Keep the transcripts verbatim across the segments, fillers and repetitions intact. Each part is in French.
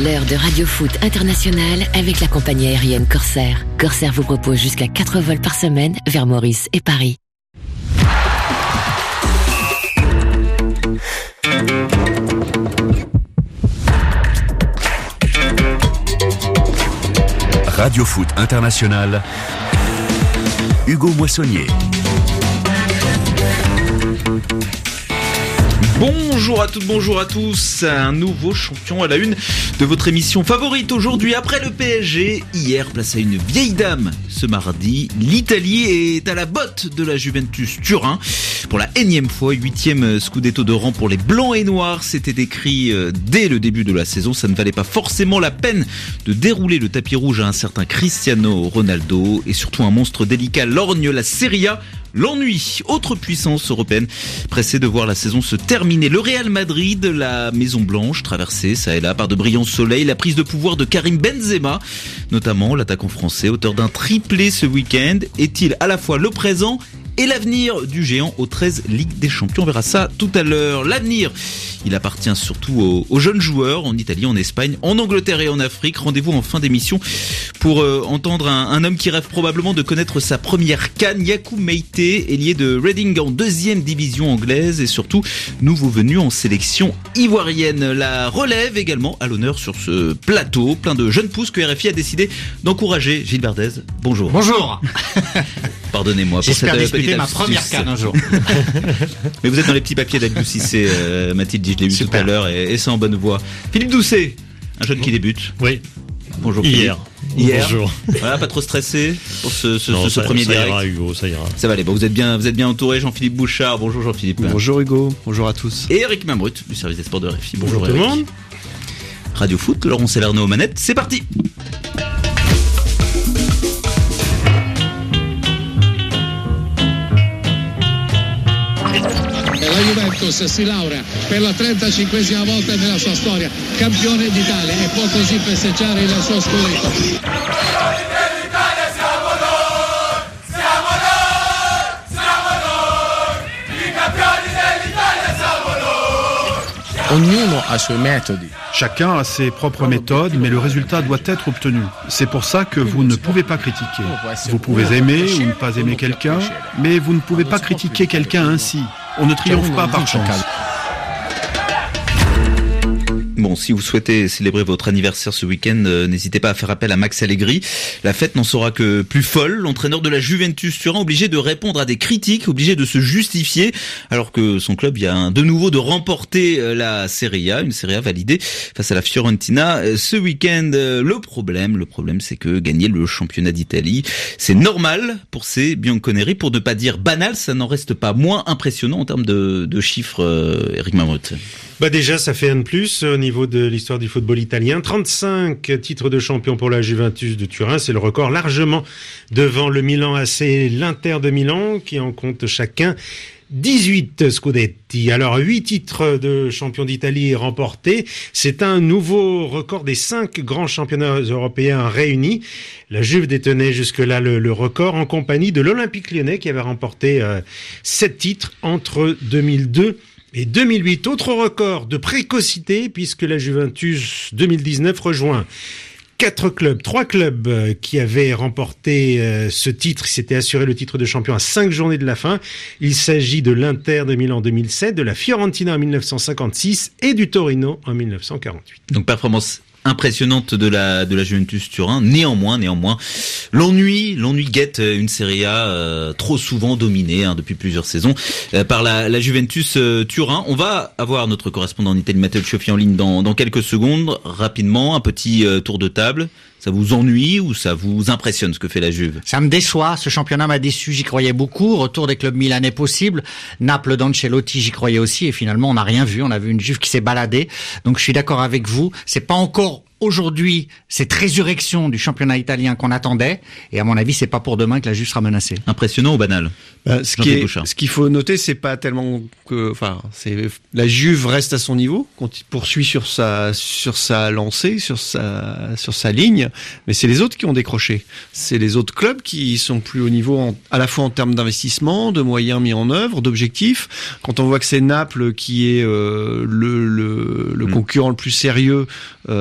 L'heure de Radio Foot International avec la compagnie aérienne Corsair. Corsair vous propose jusqu'à quatre vols par semaine vers Maurice et Paris. Radio Foot International, Hugo Moissonnier. Bonjour à toutes, bonjour à tous. Un nouveau champion à la une de votre émission favorite aujourd'hui. Après le P S G, hier, place à une vieille dame. Ce mardi, l'Italie est à la botte de la Juventus Turin. Pour la énième fois, huitième scudetto de rang pour les Blancs et Noirs. C'était écrit dès le début de la saison. Ça ne valait pas forcément la peine de dérouler le tapis rouge à un certain Cristiano Ronaldo. Et surtout un monstre délicat lorgne la Serie A. L'ennui, autre puissance européenne, pressée de voir la saison se terminer. Le Real Madrid, la Maison Blanche, traversée ça et là par de brillants soleils, la prise de pouvoir de Karim Benzema, notamment l'attaquant français, auteur d'un triplé ce week-end, est-il à la fois le présent et l'avenir du géant aux treize Ligue des Champions? On verra ça tout à l'heure. L'avenir, il appartient surtout aux, aux jeunes joueurs en Italie, en Espagne, en Angleterre et en Afrique. Rendez-vous en fin d'émission pour euh, entendre un, un homme qui rêve probablement de connaître sa première canne. Yacoub Meïté, ailier de Reading en deuxième division anglaise et surtout nouveau venu en sélection ivoirienne. La relève également à l'honneur sur ce plateau, plein de jeunes pousses que R F I a décidé d'encourager. Gilles Verdez, bonjour. Bonjour. Pardonnez-moi pour J'espère cette disputer ma première canne un jour. Mais vous êtes dans les petits papiers d'Abdou Cissé, euh, Mathilde dit, je l'ai vu Super. tout à l'heure et, et c'est en bonne voie. Philippe Doucet, un jeune qui débute. Oui. Bonjour Hier. Philippe. Hier. Bonjour. Voilà, pas trop stressé pour ce, ce, Non, ce, ce ça, premier ça direct. ira, Hugo, ça ira. Ça va aller. Bon, vous êtes bien, vous êtes bien entouré. Jean-Philippe Bouchard. Bonjour Jean-Philippe. Bonjour Hugo, bonjour à tous. Et Eric Mamrut du service des sports de R F I. Bonjour, Bonjour tout le Eric. monde. Radio Foot, Laurent Salerno aux manettes. C'est parti. La Juventus si laurea per la trentacinquesima volta nella sua storia, campione d'Italia, e può così festeggiare il suo scudetto. Ognuno ha i suoi metodi. Chacun a ses propres méthodes, mais le résultat doit être obtenu. C'est pour ça que vous ne pouvez pas critiquer. Vous pouvez aimer ou ne pas aimer quelqu'un, mais vous ne pouvez pas critiquer quelqu'un ainsi. On ne triomphe pas par chance. Bon, si vous souhaitez célébrer votre anniversaire ce week-end, euh, n'hésitez pas à faire appel à Max Allegri. La fête n'en sera que plus folle. L'entraîneur de la Juventus Turin, obligé de répondre à des critiques, obligé de se justifier, alors que son club vient de nouveau de remporter euh, la Serie A, une Serie A validée face à la Fiorentina euh, ce week-end. Euh, le problème, le problème, c'est que gagner le championnat d'Italie, c'est normal pour ces bianconeri, pour ne pas dire banal. Ça n'en reste pas moins impressionnant en termes de, de chiffres. Euh, Eric Mamrut. Bah déjà, ça fait un de plus au niveau de l'histoire du football italien. trente-cinq titres de champion pour la Juventus de Turin. C'est le record largement devant le Milan A C et l'Inter de Milan qui en compte chacun dix-huit scudetti. Alors, huit titres de champion d'Italie remportés. C'est un nouveau record des cinq grands championnats européens réunis. La Juve détenait jusque-là le, le record en compagnie de l'Olympique Lyonnais qui avait remporté euh, sept titres entre deux mille deux et deux mille huit. Autre record de précocité puisque la Juventus deux mille dix-neuf rejoint quatre clubs, trois clubs euh, qui avaient remporté euh, ce titre, qui s'étaient assuré le titre de champion à cinq journées de la fin. Il s'agit de l'Inter de Milan en deux mille sept, de la Fiorentina en mille neuf cent cinquante-six et du Torino en mille neuf cent quarante-huit. Donc performance impressionnante de la de la Juventus Turin. Néanmoins, néanmoins, l'ennui, l'ennui guette une Serie A euh, trop souvent dominée hein, depuis plusieurs saisons euh, par la, la Juventus euh, Turin. On va avoir notre correspondant en Italie, Matteo Cioffi, en ligne dans dans quelques secondes. Rapidement, un petit euh, tour de table. Ça vous ennuie ou ça vous impressionne ce que fait la Juve? Ça me déçoit, ce championnat m'a déçu, j'y croyais beaucoup, retour des clubs milanais possible, Naples d'Ancelotti, j'y croyais aussi, et finalement on n'a rien vu, on a vu une Juve qui s'est baladée, donc je suis d'accord avec vous, c'est pas encore aujourd'hui cette résurrection du championnat italien qu'on attendait, et à mon avis c'est pas pour demain que la Juve sera menacée. Impressionnant ou banal? Bah, ce, qui est, ce qu'il faut noter, c'est pas tellement que, enfin, c'est la Juve reste à son niveau, poursuit sur sa sur sa lancée, sur sa sur sa ligne, mais c'est les autres qui ont décroché. C'est les autres clubs qui sont plus au niveau, en, à la fois en termes d'investissement, de moyens mis en œuvre, d'objectifs. Quand on voit que c'est Naples qui est euh, le le, le mmh. concurrent le plus sérieux euh, de la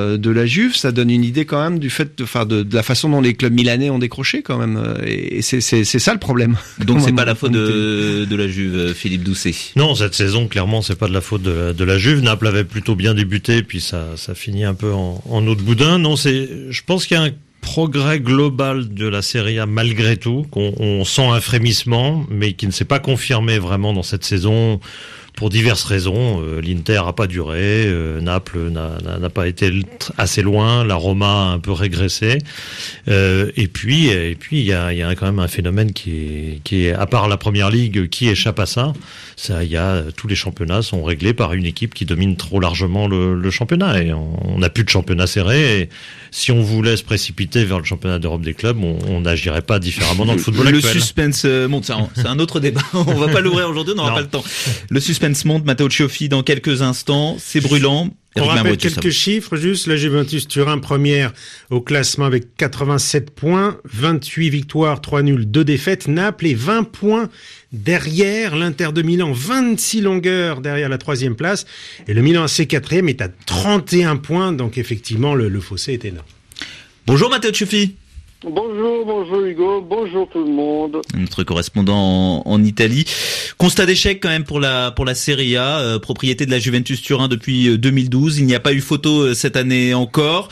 Juve, ça donne une idée quand même du fait, de, enfin, de, de la façon dont les clubs milanais ont décroché quand même. Et c'est, c'est, c'est ça le problème. Donc c'est pas la faute de, de la Juve, Philippe Doucet. Non, cette saison, clairement, c'est pas de la faute de la, de la Juve. Naples avait plutôt bien débuté, puis ça, ça finit un peu en, en eau de boudin. Non, c'est, je pense qu'il y a un progrès global de la Serie A malgré tout, qu'on on sent un frémissement, mais qui ne s'est pas confirmé vraiment dans cette saison. Pour diverses raisons, euh, l'Inter a pas duré, euh, Naples n'a, n'a, n'a pas été assez loin, la Roma a un peu régressé, euh, et puis et puis il y a, y a quand même un phénomène qui est, qui est à part la Première Ligue qui échappe à ça. Ça, il y a tous les championnats sont réglés par une équipe qui domine trop largement le, le championnat et on n'a plus de championnat serré. Et si on voulait se précipiter vers le championnat d'Europe des clubs, on n'agirait pas différemment dans le football le actuel. Le suspense monte, c'est un, c'est un autre débat. On va pas l'ouvrir aujourd'hui, on n'aura pas le temps. Le suspense monte, Matteo Cioffi dans quelques instants, c'est brûlant. On rappelle quelques chiffres, juste la Juventus Turin première au classement avec quatre-vingt-sept points, vingt-huit victoires, trois nuls, deux défaites. Naples est vingt points derrière l'Inter de Milan, vingt-six longueurs derrière la troisième place. Et le Milan A C quatrième est à trente et un points, donc effectivement le, le fossé est énorme. Bonjour Matteo Cioffi. Bonjour, bonjour Hugo, bonjour tout le monde. Notre correspondant en, en Italie. Constat d'échec quand même pour la pour la Serie A, euh, propriété de la Juventus Turin depuis deux mille douze. Il n'y a pas eu photo euh, cette année encore.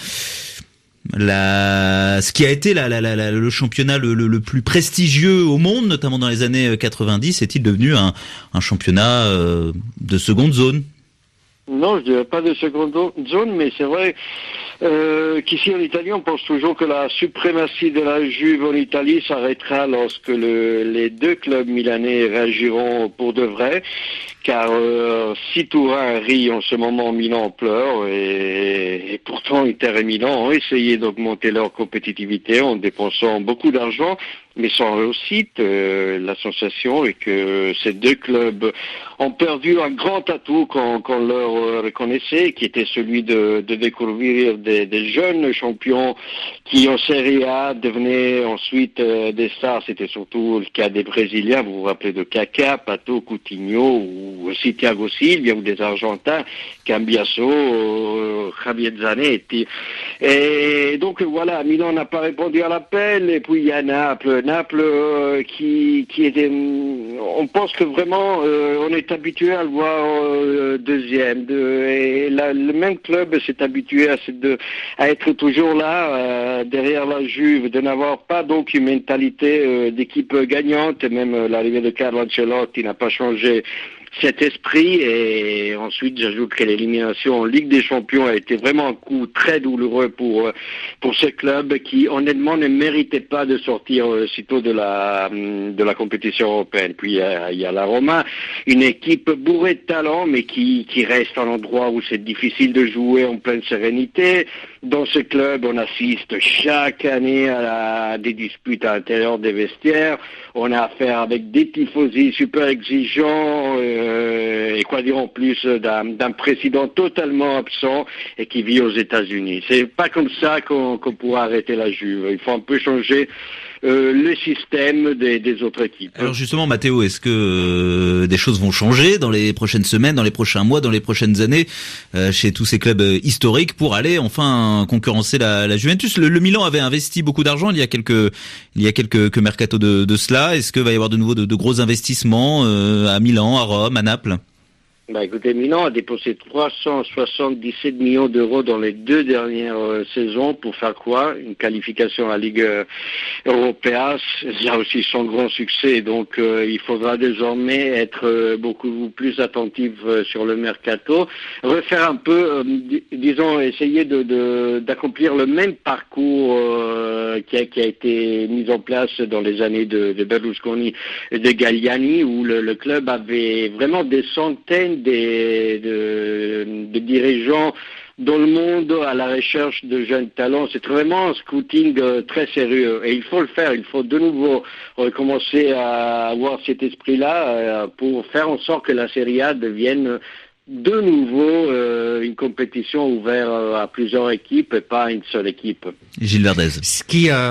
La, ce qui a été la, la, la, la, le championnat le, le, le plus prestigieux au monde, notamment dans les années quatre-vingt-dix, est-il devenu un, un championnat euh, de seconde zone? Non, je dirais pas de seconde zone, mais c'est vrai euh, qu'ici en Italie, on pense toujours que la suprématie de la Juve en Italie s'arrêtera lorsque le, les deux clubs milanais réagiront pour de vrai. Car euh, si Turin rit en ce moment, Milan pleure, et, et pourtant Inter et Milan ont essayé d'augmenter leur compétitivité en dépensant beaucoup d'argent, mais sans réussite. Euh, la sensation est que ces deux clubs ont perdu un grand atout qu'on, qu'on leur reconnaissait, qui était celui de, de découvrir des, des jeunes champions qui en Serie A devenaient ensuite euh, des stars. C'était surtout le cas des Brésiliens, vous vous rappelez de Kaká, Pato, Coutinho, ou aussi Thiago Silva, ou des Argentins, Cambiasso, euh, Javier Zanetti. Et donc voilà, Milan n'a pas répondu à l'appel, et puis il y a Naples, Naples euh, qui, qui était... On pense que vraiment euh, on est habitué à le voir euh, deuxième, de, et la, le même club s'est habitué à, de, à être toujours là, euh, derrière la Juve, de n'avoir pas donc une mentalité euh, d'équipe gagnante, et même euh, l'arrivée de Carlo Ancelotti n'a pas changé cet esprit. Et ensuite j'ajoute que l'élimination en Ligue des Champions a été vraiment un coup très douloureux pour pour ce club qui honnêtement ne méritait pas de sortir sitôt de la de la compétition européenne. Puis il y a, il y a la Roma, une équipe bourrée de talent mais qui qui reste un endroit où c'est difficile de jouer en pleine sérénité. Dans ce club, on assiste chaque année à, la, à des disputes à l'intérieur des vestiaires. On a affaire avec des tifosi super exigeants, euh, et quoi dire en plus d'un, d'un président totalement absent et qui vit aux États-Unis. C'est pas comme ça qu'on, qu'on pourra arrêter la Juve. Il faut un peu changer Euh, le système des, des autres équipes. Alors justement, Matteo, est-ce que euh, des choses vont changer dans les prochaines semaines, dans les prochains mois, dans les prochaines années euh, chez tous ces clubs euh, historiques pour aller enfin concurrencer la, la Juventus? Le, le Milan avait investi beaucoup d'argent il y a quelques il y a quelques que mercato de, de cela. Est-ce que va y avoir de nouveau de, de gros investissements euh, à Milan, à Rome, à Naples? Bah écoutez, Milan a dépensé trois cent soixante-dix-sept millions d'euros dans les deux dernières euh, saisons pour faire quoi? Une qualification à la Ligue euh, européenne. Il y a aussi son grand succès, donc euh, il faudra désormais être euh, beaucoup plus attentif euh, sur le mercato, refaire un peu, euh, d- disons, essayer de, de d'accomplir le même parcours euh, qui, a, qui a été mis en place dans les années de, de Berlusconi et de Galliani, où le, le club avait vraiment des centaines Des, de, de dirigeants dans le monde à la recherche de jeunes talents. C'est vraiment un scouting euh, très sérieux et il faut le faire. Il faut de nouveau recommencer à avoir cet esprit-là euh, pour faire en sorte que la Serie A devienne de nouveau euh, une compétition ouverte à plusieurs équipes et pas à une seule équipe. Gilles Verdez. Ce qui... Euh...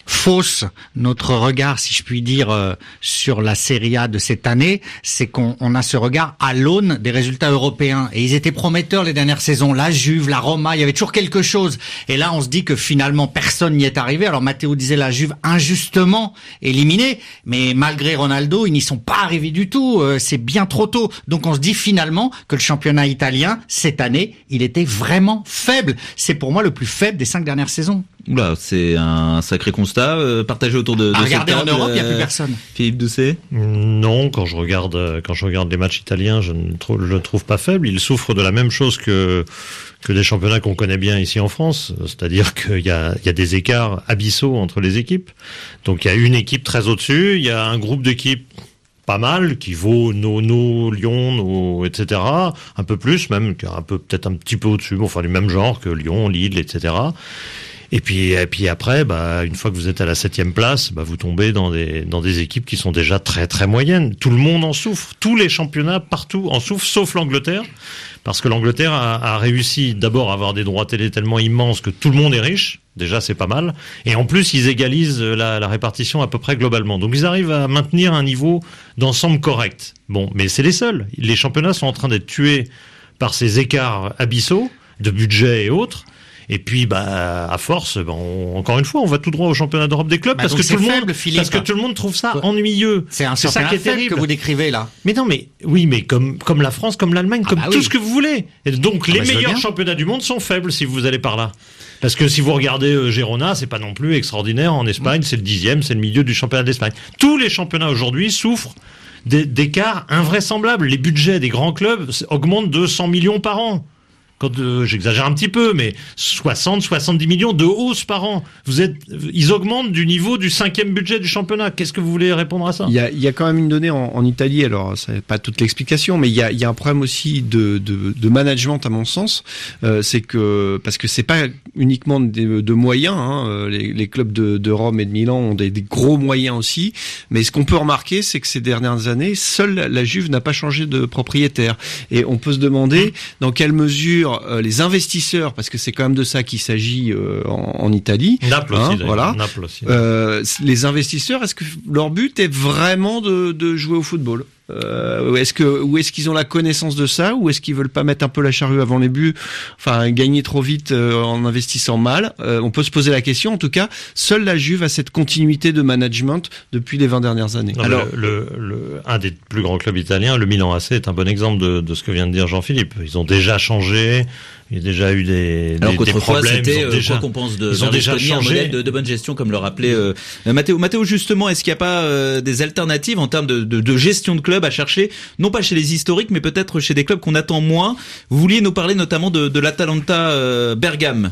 fausse notre regard, si je puis dire, euh, sur la Serie A de cette année, c'est qu'on on a ce regard à l'aune des résultats européens. Et ils étaient prometteurs les dernières saisons. La Juve, la Roma, il y avait toujours quelque chose. Et là, on se dit que finalement, personne n'y est arrivé. Alors, Matteo disait la Juve injustement éliminée, mais malgré Ronaldo, ils n'y sont pas arrivés du tout. Euh, c'est bien trop tôt. Donc, on se dit finalement que le championnat italien, cette année, il était vraiment faible. C'est pour moi le plus faible des cinq dernières saisons. Oula, c'est un sacré constat euh, partagé autour de, de à regarder cette table, en Europe, il euh, n'y a plus personne. Philippe Doucet. Non, quand je regarde quand je regarde les matchs italiens, je ne trouve, je ne trouve pas faible. Ils souffrent de la même chose que que des championnats qu'on connaît bien ici en France, c'est-à-dire qu'il y a il y a des écarts abyssaux entre les équipes. Donc il y a une équipe très au-dessus, il y a un groupe d'équipes pas mal, qui vaut nos, nos Lyon, nos, et cetera. Un peu plus même, qui est un peu peut-être un petit peu au-dessus, bon, enfin du même genre que Lyon, Lille, et cetera. Et puis, et puis après, bah, une fois que vous êtes à la septième place, bah, vous tombez dans des, dans des équipes qui sont déjà très, très moyennes. Tout le monde en souffre. Tous les championnats, partout, en souffrent, sauf l'Angleterre. Parce que l'Angleterre a, a réussi d'abord à avoir des droits télé tellement immenses que tout le monde est riche. Déjà, c'est pas mal. Et en plus, ils égalisent la, la répartition à peu près globalement. Donc, ils arrivent à maintenir un niveau d'ensemble correct. Bon, mais c'est les seuls. Les championnats sont en train d'être tués par ces écarts abyssaux de budget et autres. Et puis, bah, à force, bah, on, encore une fois, on va tout droit au championnat d'Europe des clubs bah parce que tout le monde, faible, parce que tout le monde trouve ça ouais. ennuyeux. C'est un c'est ça qui est terrible que vous décrivez là. Mais non, mais oui, mais comme comme la France, comme l'Allemagne, ah comme bah tout oui. ce que vous voulez. Et donc, ah les bah meilleurs championnats du monde sont faibles si vous allez par là. Parce que si vous regardez euh, Girona, c'est pas non plus extraordinaire en Espagne. Mmh. C'est le dixième, c'est le milieu du championnat d'Espagne. Tous les championnats aujourd'hui souffrent d'écarts invraisemblables. Les budgets des grands clubs augmentent de cent millions par an. Quand euh, j'exagère un petit peu, mais soixante, soixante-dix millions de hausse par an. Vous êtes, ils augmentent du niveau du cinquième budget du championnat. Qu'est-ce que vous voulez répondre à ça? Il y a, il y a quand même une donnée en, en Italie. Alors, c'est pas toute l'explication, mais il y a, il y a un problème aussi de, de, de management à mon sens. Euh, c'est que parce que c'est pas uniquement de, de moyens. Hein, les, les clubs de, de Rome et de Milan ont des, des gros moyens aussi. Mais ce qu'on peut remarquer, c'est que ces dernières années, seule la Juve n'a pas changé de propriétaire. Et on peut se demander dans quelle mesure les investisseurs, parce que c'est quand même de ça qu'il s'agit euh, en, en Italie. Naples hein, aussi, voilà. Naples aussi. Euh, les investisseurs, est-ce que leur but est vraiment de, de jouer au football? Euh, est-ce que ou est-ce qu'ils ont la connaissance de ça, ou est-ce qu'ils veulent pas mettre un peu la charrue avant les buts, enfin gagner trop vite euh, en investissant mal? Euh, on peut se poser la question. En tout cas, seule la Juve a cette continuité de management depuis les vingt dernières années. Non, alors le, le, le un des plus grands clubs italiens, le Milan A C, est un bon exemple de, de ce que vient de dire Jean-Philippe. Ils ont déjà changé. Il y a déjà eu des, Alors des, des problèmes. C'était ils ont déjà, quoi qu'on pense de ils ont déjà changé. Un modèle de, de bonne gestion, comme le rappelait euh, Matteo. Matteo, justement, est-ce qu'il n'y a pas euh, des alternatives en termes de, de, de gestion de club à chercher, non pas chez les historiques, mais peut-être chez des clubs qu'on attend moins? Vous vouliez nous parler notamment de, de l'Atalanta euh, Bergame.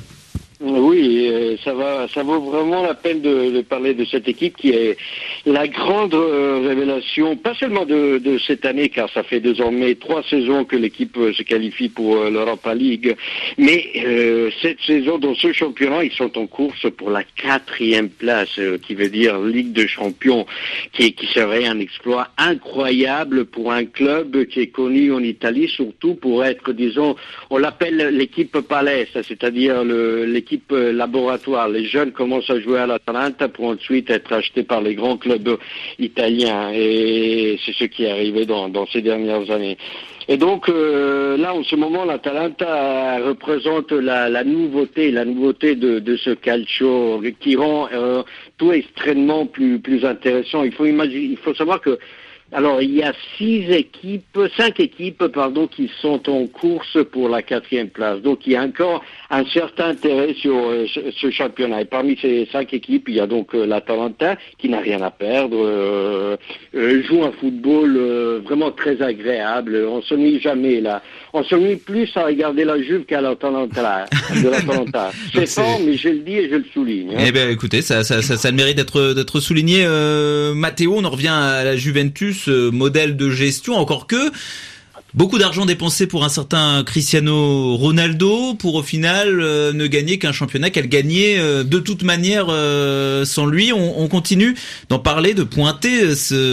Oui, ça va, ça vaut vraiment la peine de, de parler de cette équipe qui est la grande euh, révélation, pas seulement de, de cette année, car ça fait désormais trois saisons que l'équipe se qualifie pour euh, l'Europa League, mais euh, cette saison, dans ce championnat, ils sont en course pour la quatrième place, euh, qui veut dire Ligue de Champions, qui, qui serait un exploit incroyable pour un club qui est connu en Italie, surtout pour être, disons, on l'appelle l'équipe Palais, c'est-à-dire le, l'équipe équipe laboratoire. Les jeunes commencent à jouer à l'Atalanta pour ensuite être achetés par les grands clubs italiens. Et c'est ce qui est arrivé dans, dans ces dernières années. Et donc euh, là, en ce moment, l'Atalanta représente la, la nouveauté, la nouveauté de, de ce calcio qui rend euh, tout extrêmement plus, plus intéressant. Il faut imaginer, il faut savoir que alors, il y a six équipes, cinq équipes, pardon, qui sont en course pour la quatrième place. Donc, il y a encore un certain intérêt sur euh, ce, ce championnat. Et parmi ces cinq équipes, il y a donc euh, l'Atalanta, qui n'a rien à perdre, euh, euh, joue un football euh, vraiment très agréable. On s'ennuie jamais, là. On s'ennuie plus à regarder la Juve qu'à l'Atalanta. De l'Atalanta. C'est fort, mais je le dis et je le souligne. Hein. Eh ben, écoutez, ça, ça, ça, ça le mérite d'être, d'être souligné. Euh, Matteo, on en revient à la Juventus. Modèle de gestion, encore que beaucoup d'argent dépensé pour un certain Cristiano Ronaldo pour au final euh, ne gagner qu'un championnat qu'elle gagnait euh, de toute manière euh, sans lui. On, on continue d'en parler, de pointer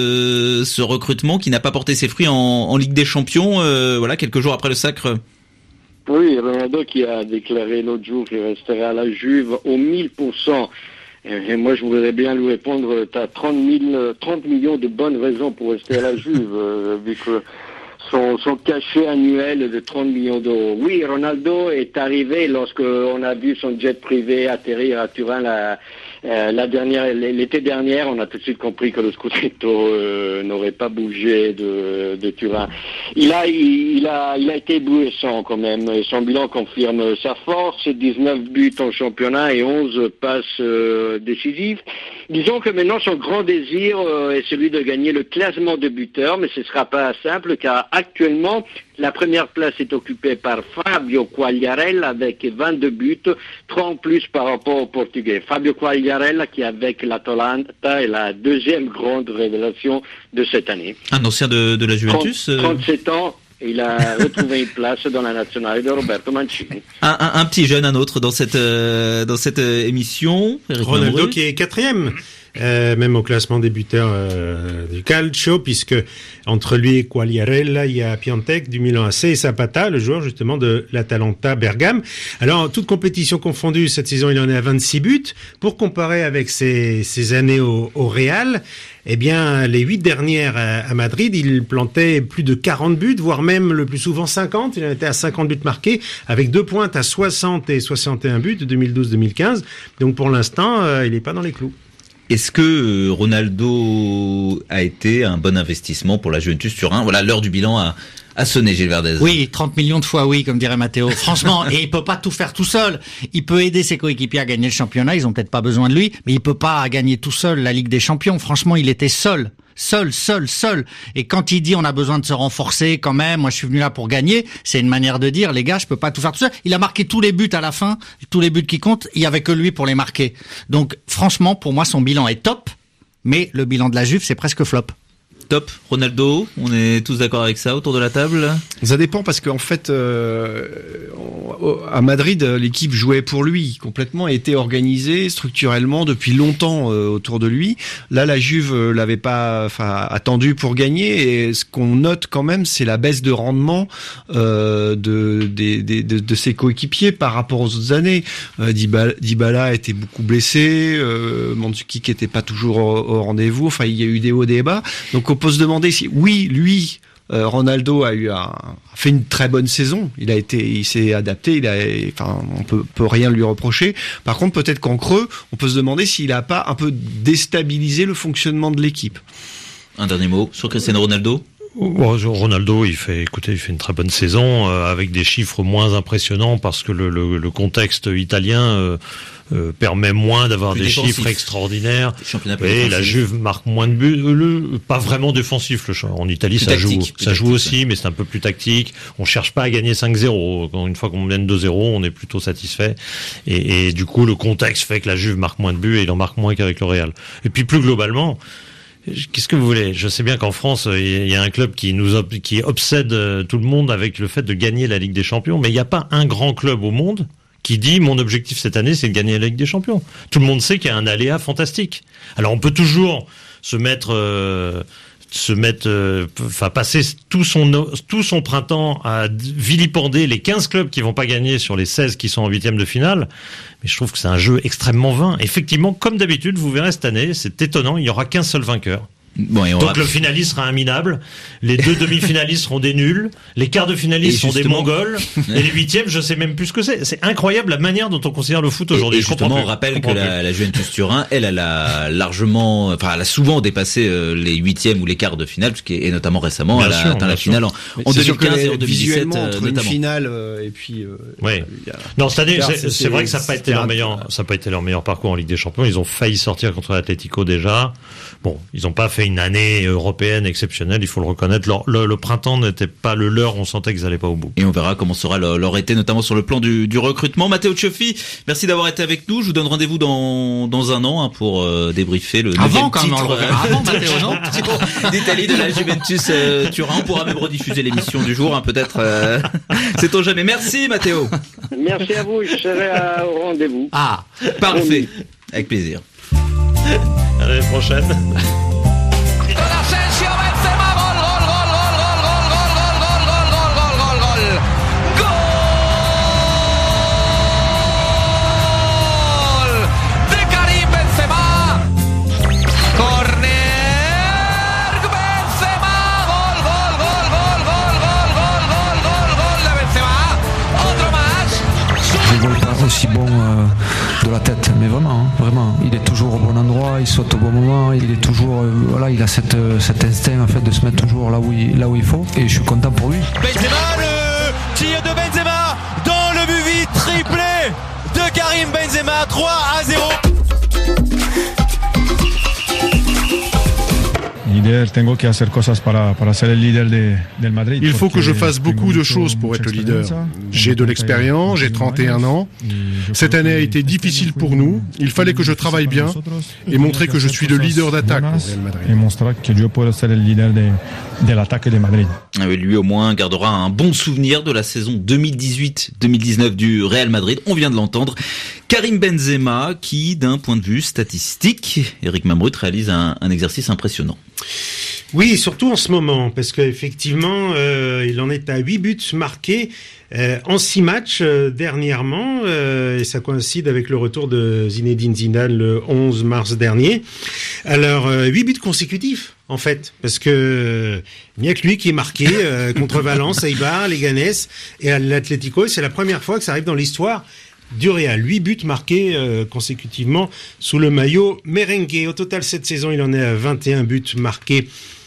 ce, ce recrutement qui n'a pas porté ses fruits en, en Ligue des Champions, euh, voilà, quelques jours après le sacre. Oui, Ronaldo qui a déclaré l'autre jour qu'il resterait à la Juve au mille pour cent. Et moi, je voudrais bien lui répondre, tu as trente millions de bonnes raisons pour rester à la Juve, euh, vu que son, son cachet annuel de trente millions d'euros. Oui, Ronaldo est arrivé lorsque on a vu son jet privé atterrir à Turin la, euh, la dernière, l'été dernier. On a tout de suite compris que le Scudetto euh, n'aurait pas bougé de, de Turin. Il a, il, il a, il a été éblouissant quand même. Son bilan confirme sa force, dix-neuf buts en championnat et onze passes euh, décisives. Disons que maintenant son grand désir euh, est celui de gagner le classement de buteurs, mais ce ne sera pas simple car actuellement la première place est occupée par Fabio Quagliarella avec vingt-deux buts, trois en plus par rapport au Portugais. Fabio Quagliarella qui avec l'Atalanta est la deuxième grande révélation de cette année. Un ancien de, de la Juventus trente, trente-sept ans. Il a retrouvé une place dans la nationale de Roberto Mancini. Un, un, un petit jeune, un autre dans cette euh, dans cette euh, émission. Eric Ronaldo Mambré. qui est quatrième, euh, même au classement des buteurs euh, du calcio, puisque entre lui et Quagliarella, il y a Piatek du Milan A C et Zapata, le joueur justement de l'Atalanta Bergame. Alors, toute compétition confondue, cette saison, il en est à vingt-six buts. Pour comparer avec ses, ses années au, au Real, eh bien, les huit dernières à Madrid, il plantait plus de quarante buts, voire même le plus souvent cinquante. Il en était à cinquante buts marqués, avec deux pointes à soixante et soixante et un buts, deux mille douze deux mille quinze. Donc, pour l'instant, euh, il n'est pas dans les clous. Est-ce que Ronaldo a été un bon investissement pour la Juventus Turin? Voilà, l'heure du bilan a, a sonné, Gilles Verdez. Oui, trente millions de fois oui, comme dirait Matteo. Franchement, et il peut pas tout faire tout seul. Il peut aider ses coéquipiers à gagner le championnat, ils ont peut-être pas besoin de lui, mais il peut pas gagner tout seul la Ligue des Champions. Franchement, il était seul. Seul, seul, seul. Et quand il dit on a besoin de se renforcer quand même, moi je suis venu là pour gagner, c'est une manière de dire les gars, je peux pas tout faire tout seul. Il a marqué tous les buts à la fin, tous les buts qui comptent, il y avait que lui pour les marquer. Donc franchement, pour moi son bilan est top, mais le bilan de la Juve c'est presque flop. Top, Ronaldo, on est tous d'accord avec ça autour de la table? Ça dépend parce qu'en fait, euh, à Madrid, l'équipe jouait pour lui complètement, était organisée structurellement depuis longtemps euh, autour de lui. Là, la Juve euh, l'avait pas, enfin, attendu pour gagner. Et ce qu'on note quand même, c'est la baisse de rendement euh, de, de, de, de, de ses coéquipiers par rapport aux autres années. Euh, Dybala, Dybala était beaucoup blessé, euh, Mandzukic était pas toujours au, au rendez-vous. Enfin, il y a eu des hauts, des bas. Donc on peut se demander si, oui, lui, euh, Ronaldo a eu un, a fait une très bonne saison. Il a été, il s'est adapté. Il a, enfin, on peut, peut rien lui reprocher. Par contre, peut-être qu'en creux, on peut se demander s'il a pas un peu déstabilisé le fonctionnement de l'équipe. Un dernier mot sur Cristiano Ronaldo. Ronaldo, il fait, écoutez, il fait une très bonne saison euh, avec des chiffres moins impressionnants parce que le, le, le contexte italien euh, euh, permet moins d'avoir des défensif. chiffres extraordinaires. Et la Juve marque moins de buts. Le, pas vraiment défensif. Le, en Italie, plus ça tactique, joue, ça tactique, joue aussi, ouais. Mais c'est un peu plus tactique. On cherche pas à gagner cinq zéro. Une fois qu'on mène deux zéro, on est plutôt satisfait. Et, et du coup, le contexte fait que la Juve marque moins de buts et il en marque moins qu'avec le Real. Et puis plus globalement. Qu'est-ce que vous voulez? Je sais bien qu'en France, il y a un club qui nous qui obsède tout le monde avec le fait de gagner la Ligue des Champions, mais il n'y a pas un grand club au monde qui dit mon objectif cette année c'est de gagner la Ligue des Champions. Tout le monde sait qu'il y a un aléa fantastique. Alors on peut toujours se mettre euh, se mettre euh, enfin passer tout son tout son printemps à vilipender les quinze clubs qui vont pas gagner sur les seize qui sont en huitième de finale. Mais je trouve que c'est un jeu extrêmement vain. Effectivement, comme d'habitude, vous verrez cette année, c'est étonnant, il n'y aura qu'un seul vainqueur. Bon, et on Donc va... le finaliste sera un minable, les deux demi-finalistes seront des nuls, les quarts de finalistes sont des mongols, et les huitièmes, je sais même plus ce que c'est. C'est incroyable la manière dont on considère le foot aujourd'hui. Et, et justement, on rappelle que la, la Juventus Turin, elle, elle a largement, enfin, elle a souvent dépassé euh, les huitièmes ou les quarts de finale, et notamment récemment, bien elle sûr, a atteint la finale en, en deux mille quinze et en deux mille dix-sept, entre notamment. Une finale euh, et puis. Euh, oui. A... Non, cette année, c'est, c'est, c'est vrai que ça n'a pas été leur meilleur, ça n'a pas été leur meilleur parcours en Ligue des Champions. Ils ont failli sortir contre l'Atlético déjà. Bon, ils n'ont pas fait une année européenne exceptionnelle, il faut le reconnaître. Le, le, le printemps n'était pas le leur, on sentait qu'ils n'allaient pas au bout. Et on verra comment sera leur, leur été, notamment sur le plan du, du recrutement. Matteo Cioffi, merci d'avoir été avec nous. Je vous donne rendez-vous dans, dans un an hein, pour euh, débriefer le avant, neuvième titre euh, avant, Matteo, non d'Italie de la Juventus euh, Turin. On pourra même rediffuser l'émission du jour, hein, peut-être. Euh, sait-on jamais. Merci Matteo. Merci à vous, je serai à, au rendez-vous. Ah, parfait. Avec plaisir. À l'année prochaine. mais vraiment, hein, vraiment. Il est toujours au bon endroit, il saute au bon moment, il est toujours, euh, voilà, il a cette, euh, cet instinct en fait de se mettre toujours là où il, là où il faut. Et je suis content pour lui. Benzema, le tir de Benzema dans le but vide, triplé de Karim Benzema, trois à zéro. Il faut que je fasse beaucoup de choses pour être le leader. J'ai de l'expérience, j'ai trente et un ans. Cette année a été difficile pour nous. Il fallait que je travaille bien et montrer que je suis le leader d'attaque au Real Madrid. Ah oui, lui au moins gardera un bon souvenir de la saison deux mille dix-huit deux mille dix-neuf du Real Madrid. On vient de l'entendre. Karim Benzema qui, d'un point de vue statistique, Eric Mamrut réalise un, un exercice impressionnant. Oui, surtout en ce moment, parce qu'effectivement, euh, il en est à huit buts marqués euh, en six matchs euh, dernièrement, euh, et ça coïncide avec le retour de Zinedine Zidane le onze mars dernier. Alors, euh, huit buts consécutifs, en fait, parce que il n'y a que lui qui est marqué euh, contre Valence, Eibar, Leganés et à l'Atlético, et c'est la première fois que ça arrive dans l'histoire du Real. Huit buts marqués euh, consécutivement sous le maillot merengue. Au total, cette saison, il en est à vingt et un buts marqués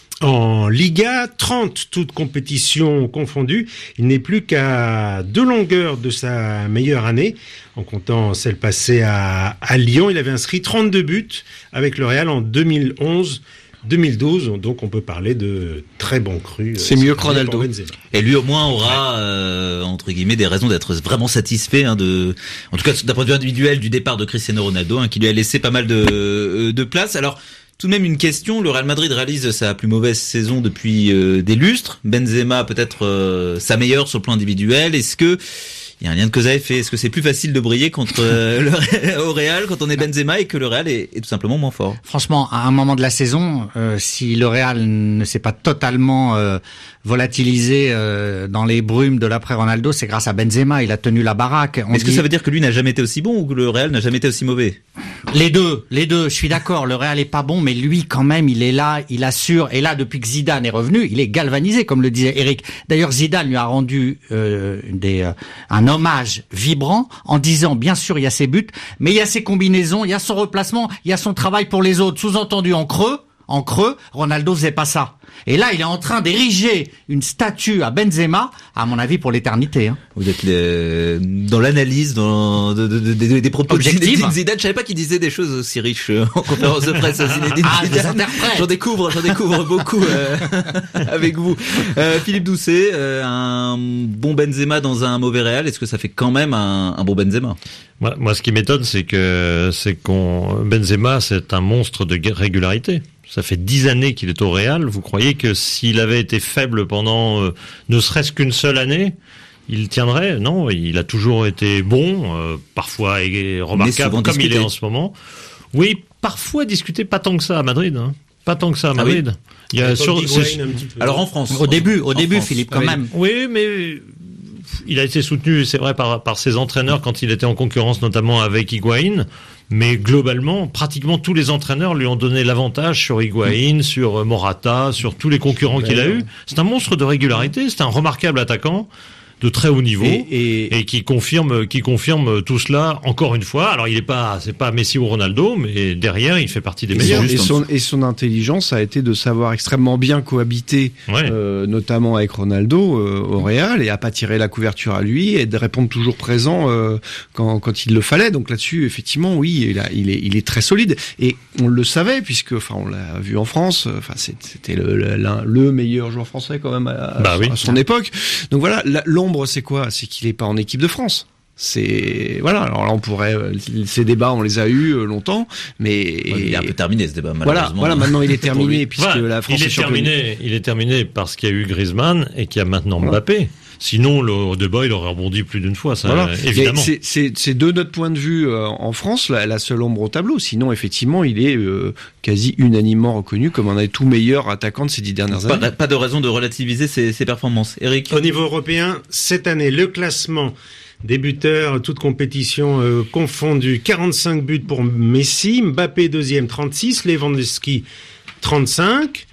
en Liga, trente toutes compétitions confondues. Il n'est plus qu'à deux longueurs de sa meilleure année, en comptant celle passée à, à Lyon. Il avait inscrit trente-deux buts avec le Real en deux mille onze deux mille douze, donc on peut parler de très bon cru. C'est mieux que Ronaldo. Et lui au moins aura euh, entre guillemets des raisons d'être vraiment satisfait hein, de, en tout cas d'un point de vue individuel du départ de Cristiano Ronaldo, hein, qui lui a laissé pas mal de, de place. Alors tout de même une question, le Real Madrid réalise sa plus mauvaise saison depuis euh, des lustres. Benzema peut-être euh, sa meilleure sur le plan individuel. Est-ce que il y a un lien de cause à effet? Est-ce que c'est plus facile de briller contre euh, le, au Real quand on est Benzema et que le Real est, est tout simplement moins fort? Franchement, à un moment de la saison, euh, si le Real ne s'est pas totalement euh, volatilisé euh, dans les brumes de l'après Ronaldo, c'est grâce à Benzema. Il a tenu la baraque. Est-ce dit... que ça veut dire que lui n'a jamais été aussi bon ou que le Real n'a jamais été aussi mauvais? Les deux, les deux. Je suis d'accord. Le Real est pas bon, mais lui, quand même, il est là, il assure. Et là, depuis que Zidane est revenu, il est galvanisé, comme le disait Eric. D'ailleurs, Zidane lui a rendu euh, des euh, un hommage vibrant en disant, bien sûr, il y a ses buts, mais il y a ses combinaisons, il y a son replacement, il y a son travail pour les autres. Sous-entendu en creux, en creux, Ronaldo faisait pas ça. Et là, il est en train d'ériger une statue à Benzema, à mon avis, pour l'éternité. Hein. Vous êtes les... dans l'analyse, dans de, de, de, de, des propos de Zinedine Zidane. Je savais pas qu'il disait des choses aussi riches euh, en conférence de presse. Zinedine ah, Zidane. J'en découvre, j'en découvre beaucoup euh, avec vous. Euh, Philippe Doucet, euh, un bon Benzema dans un mauvais Real. Est-ce que ça fait quand même un, un bon Benzema? Moi, moi, ce qui m'étonne, c'est que c'est qu'on Benzema, c'est un monstre de régularité. Ça fait dix années qu'il est au Real. Vous croyez que s'il avait été faible pendant euh, ne serait-ce qu'une seule année, il tiendrait? Non, il a toujours été bon, euh, parfois et remarquable comme discuté. Il est en ce moment. Oui, parfois discuté, pas tant que ça à Madrid. Hein. Pas tant que ça à Madrid. Ah oui. Il y a sur, alors en France, au début, au en début, France. Philippe, quand oui. même. Oui, mais il a été soutenu, c'est vrai, par, par ses entraîneurs quand il était en concurrence, notamment avec Higuaín. Mais globalement, pratiquement tous les entraîneurs lui ont donné l'avantage sur Higuaín, sur Morata, sur tous les concurrents qu'il a eu. C'est un monstre de régularité, c'est un remarquable attaquant de très haut niveau et, et, et qui confirme, qui confirme tout cela encore une fois. Alors il est pas, c'est pas Messi ou Ronaldo, mais derrière il fait partie des et meilleurs. Et son, et son intelligence a été de savoir extrêmement bien cohabiter, ouais. euh, notamment avec Ronaldo euh, au Real, et à pas tirer la couverture à lui et de répondre toujours présent euh, quand, quand il le fallait. Donc là-dessus, effectivement, oui, il, a, il est, il est très solide et on le savait puisque, enfin, on l'a vu en France. Enfin, c'était le, le, le meilleur joueur français quand même à, bah à, oui. à son époque. Donc voilà, la, l'ombre, c'est quoi? C'est qu'il est pas en équipe de France. C'est voilà. Alors là, on pourrait ces débats, on les a eus longtemps, mais ouais, il est un peu terminé ce débat. Voilà, voilà. Maintenant, il est terminé puisque voilà, la France il est, est terminé. Il est terminé parce qu'il y a eu Griezmann et qu'il y a maintenant voilà. Mbappé. Sinon, le débat, il aurait rebondi plus d'une fois, ça, voilà. évidemment. C'est, c'est, c'est de notre point de vue euh, en France la, la seule ombre au tableau. Sinon, effectivement, il est euh, quasi unanimement reconnu comme un des tout meilleurs attaquants de ces dix dernières pas, années. Pas de raison de relativiser ses, ses performances. Eric? Au niveau européen, cette année, le classement des buteurs, toutes compétitions euh, confondues, quarante-cinq buts pour Messi, Mbappé deuxième, trente-six, Lewandowski trente-cinq,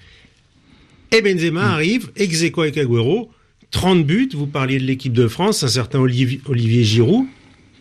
et Benzema mmh. arrive, ex aequo avec Agüero, trente buts. Vous parliez de l'équipe de France, un certain Olivier, Olivier Giroud,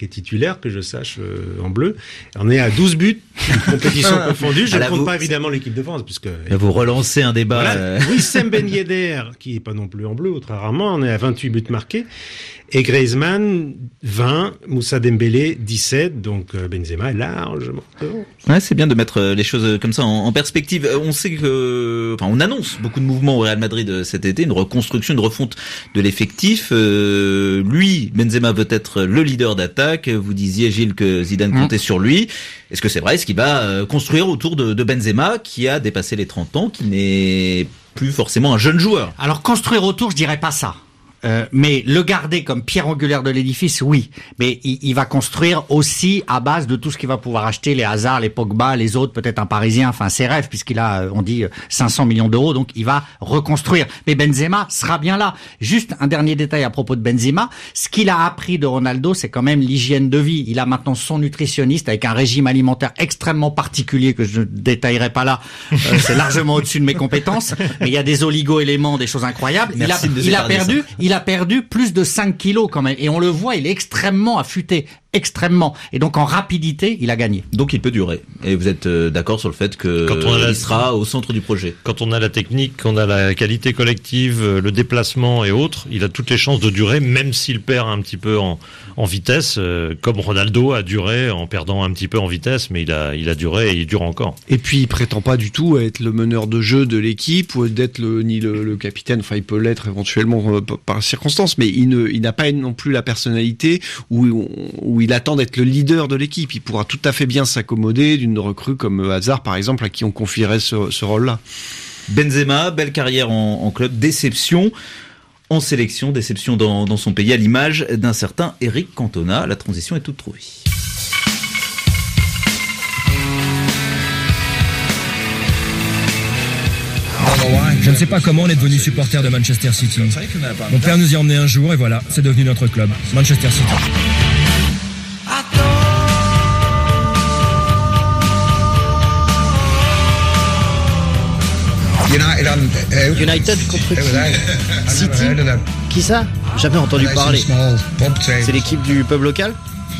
marqué titulaire, que je sache, euh, en bleu. On est à douze buts, compétition confondue. Je ne compte vous... pas évidemment l'équipe de France, puisque... Là, vous relancez un débat. Voilà. Euh... Wissem Ben Yedder, qui est pas non plus en bleu, très rarement, on est à vingt-huit buts marqués. Et Griezmann, vingt, Moussa Dembélé, dix-sept, donc Benzema est largement devant. Ouais, c'est bien de mettre les choses comme ça en, en perspective. On sait que, enfin, on annonce beaucoup de mouvements au Real Madrid cet été, une reconstruction, une refonte de l'effectif. Euh, lui, Benzema veut être le leader d'attaque. Vous disiez, Gilles, que Zidane comptait mmh. sur lui. Est-ce que c'est vrai? Est-ce qu'il va construire autour de, de Benzema, qui a dépassé les trente ans, qui n'est plus forcément un jeune joueur? Alors, construire autour, je dirais pas ça. Euh, mais le garder comme pierre angulaire de l'édifice, oui. Mais il, il va construire aussi à base de tout ce qu'il va pouvoir acheter, les Hazard, les Pogba, les autres, peut-être un Parisien, enfin ses rêves, puisqu'il a, on dit, cinq cents millions d'euros, donc il va reconstruire. Mais Benzema sera bien là. Juste un dernier détail à propos de Benzema. Ce qu'il a appris de Ronaldo, c'est quand même l'hygiène de vie. Il a maintenant son nutritionniste avec un régime alimentaire extrêmement particulier que je ne détaillerai pas là. Euh, c'est largement au-dessus de mes compétences. Mais il y a des oligo-éléments, des choses incroyables. Il a, il a perdu, il Il a perdu plus de cinq kilos quand même. Et on le voit, il est extrêmement affûté. Extrêmement. Et donc en rapidité, il a gagné. Donc il peut durer. Et vous êtes d'accord sur le fait que quand on a la... il sera au centre du projet. Quand on a la technique, qu'on a la qualité collective, le déplacement et autres, il a toutes les chances de durer, même s'il perd un petit peu en, en vitesse, euh, comme Ronaldo a duré en perdant un petit peu en vitesse, mais il a, il a duré et il dure encore. Et puis il prétend pas du tout à être le meneur de jeu de l'équipe ou d'être le, ni le, le capitaine. Enfin, il peut l'être éventuellement euh, par circonstance, mais il ne, il n'a pas non plus la personnalité où, où il attend d'être le leader de l'équipe. Il pourra tout à fait bien s'accommoder d'une recrue comme Hazard, par exemple, à qui on confierait ce, ce rôle-là. Benzema, belle carrière en, en club, déception en sélection, déception dans, dans son pays, à l'image d'un certain Eric Cantona. La transition est toute trouvée. Je ne sais pas comment on est devenu supporter de Manchester City. Mon père nous y a emmené un jour et voilà, c'est devenu notre club, Manchester City. United contre qui? City? Qui ça? Jamais entendu parler. C'est l'équipe du pub local?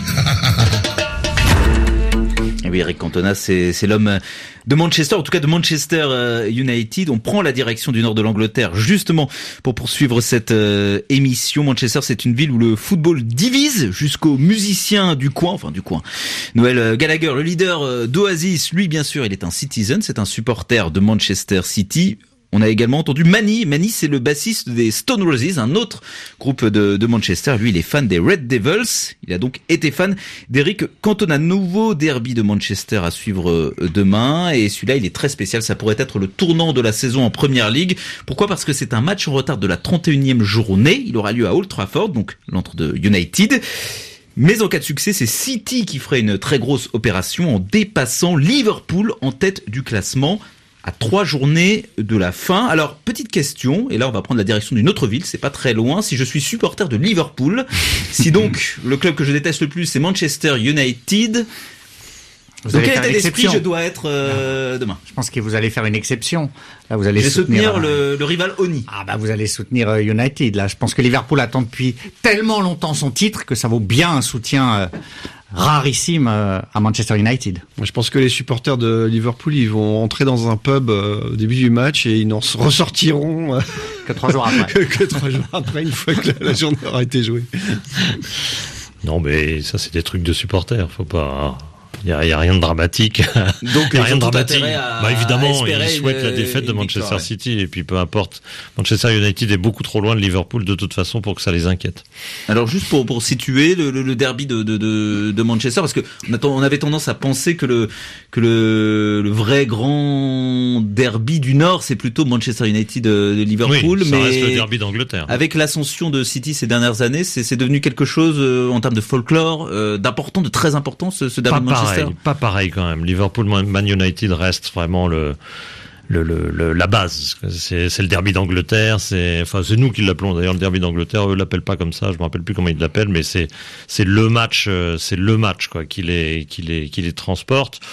Et oui, Eric Cantona, c'est, c'est l'homme de Manchester, en tout cas de Manchester United. On prend la direction du nord de l'Angleterre justement pour poursuivre cette euh, émission. Manchester, c'est une ville où le football divise jusqu'aux musiciens du coin, enfin du coin. Noel Gallagher, le leader d'Oasis, lui bien sûr, il est un Citizen, c'est un supporter de Manchester City. On a également entendu Manny. Manny, c'est le bassiste des Stone Roses, un autre groupe de, de Manchester. Lui, il est fan des Red Devils. Il a donc été fan d'Eric Cantona. Nouveau derby de Manchester à suivre demain. Et celui-là, il est très spécial. Ça pourrait être le tournant de la saison en Premier League. Pourquoi? Parce que c'est un match en retard de la trente et unième journée. Il aura lieu à Old Trafford, donc l'antre de United. Mais en cas de succès, c'est City qui ferait une très grosse opération en dépassant Liverpool en tête du classement à trois journées de la fin. Alors, petite question, et là on va prendre la direction d'une autre ville, c'est pas très loin. Si je suis supporter de Liverpool, si donc le club que je déteste le plus c'est Manchester United, vous donc quel état d'esprit je dois être euh, demain? Je pense que vous allez faire une exception. Là, vous allez je vais soutenir, soutenir le, le rival Oni. Ah bah vous allez soutenir United. Là, je pense que Liverpool attend depuis tellement longtemps son titre que ça vaut bien un soutien euh, rarissime euh, à Manchester United. Je pense que les supporters de Liverpool, ils vont entrer dans un pub euh, au début du match et ils n'en ressortiront euh, que trois jours après. que, que trois jours après, une fois que la, la journée aura été jouée. Non, mais ça, c'est des trucs de supporters. Faut pas. Il n'y a, y a rien de dramatique. Donc, il n'y a rien de dramatique. À, bah, évidemment, ils souhaitent une, la défaite de Manchester victoire, City. Et puis, peu importe. Manchester United est beaucoup trop loin de Liverpool, de toute façon, pour que ça les inquiète. Alors, juste pour, pour situer le, le, le derby de, de, de, de Manchester, parce que on, a, on avait tendance à penser que le, que le, le vrai grand derby du Nord, c'est plutôt Manchester United de, de Liverpool. Oui, ça mais reste le derby d'Angleterre. Avec l'ascension de City ces dernières années, c'est, c'est devenu quelque chose, euh, en termes de folklore, euh, d'important, de très important, ce, ce derby pas de Manchester. Pareil, pas pareil quand même. Liverpool, Man United reste vraiment le, le, le, le la base. C'est, c'est le derby d'Angleterre. C'est, enfin, c'est nous qui l'appelons d'ailleurs le derby d'Angleterre. Eux l'appellent pas comme ça. Je me rappelle plus comment ils l'appellent, mais c'est, c'est le match, c'est le match quoi, qui les, qui les, qui les transporte.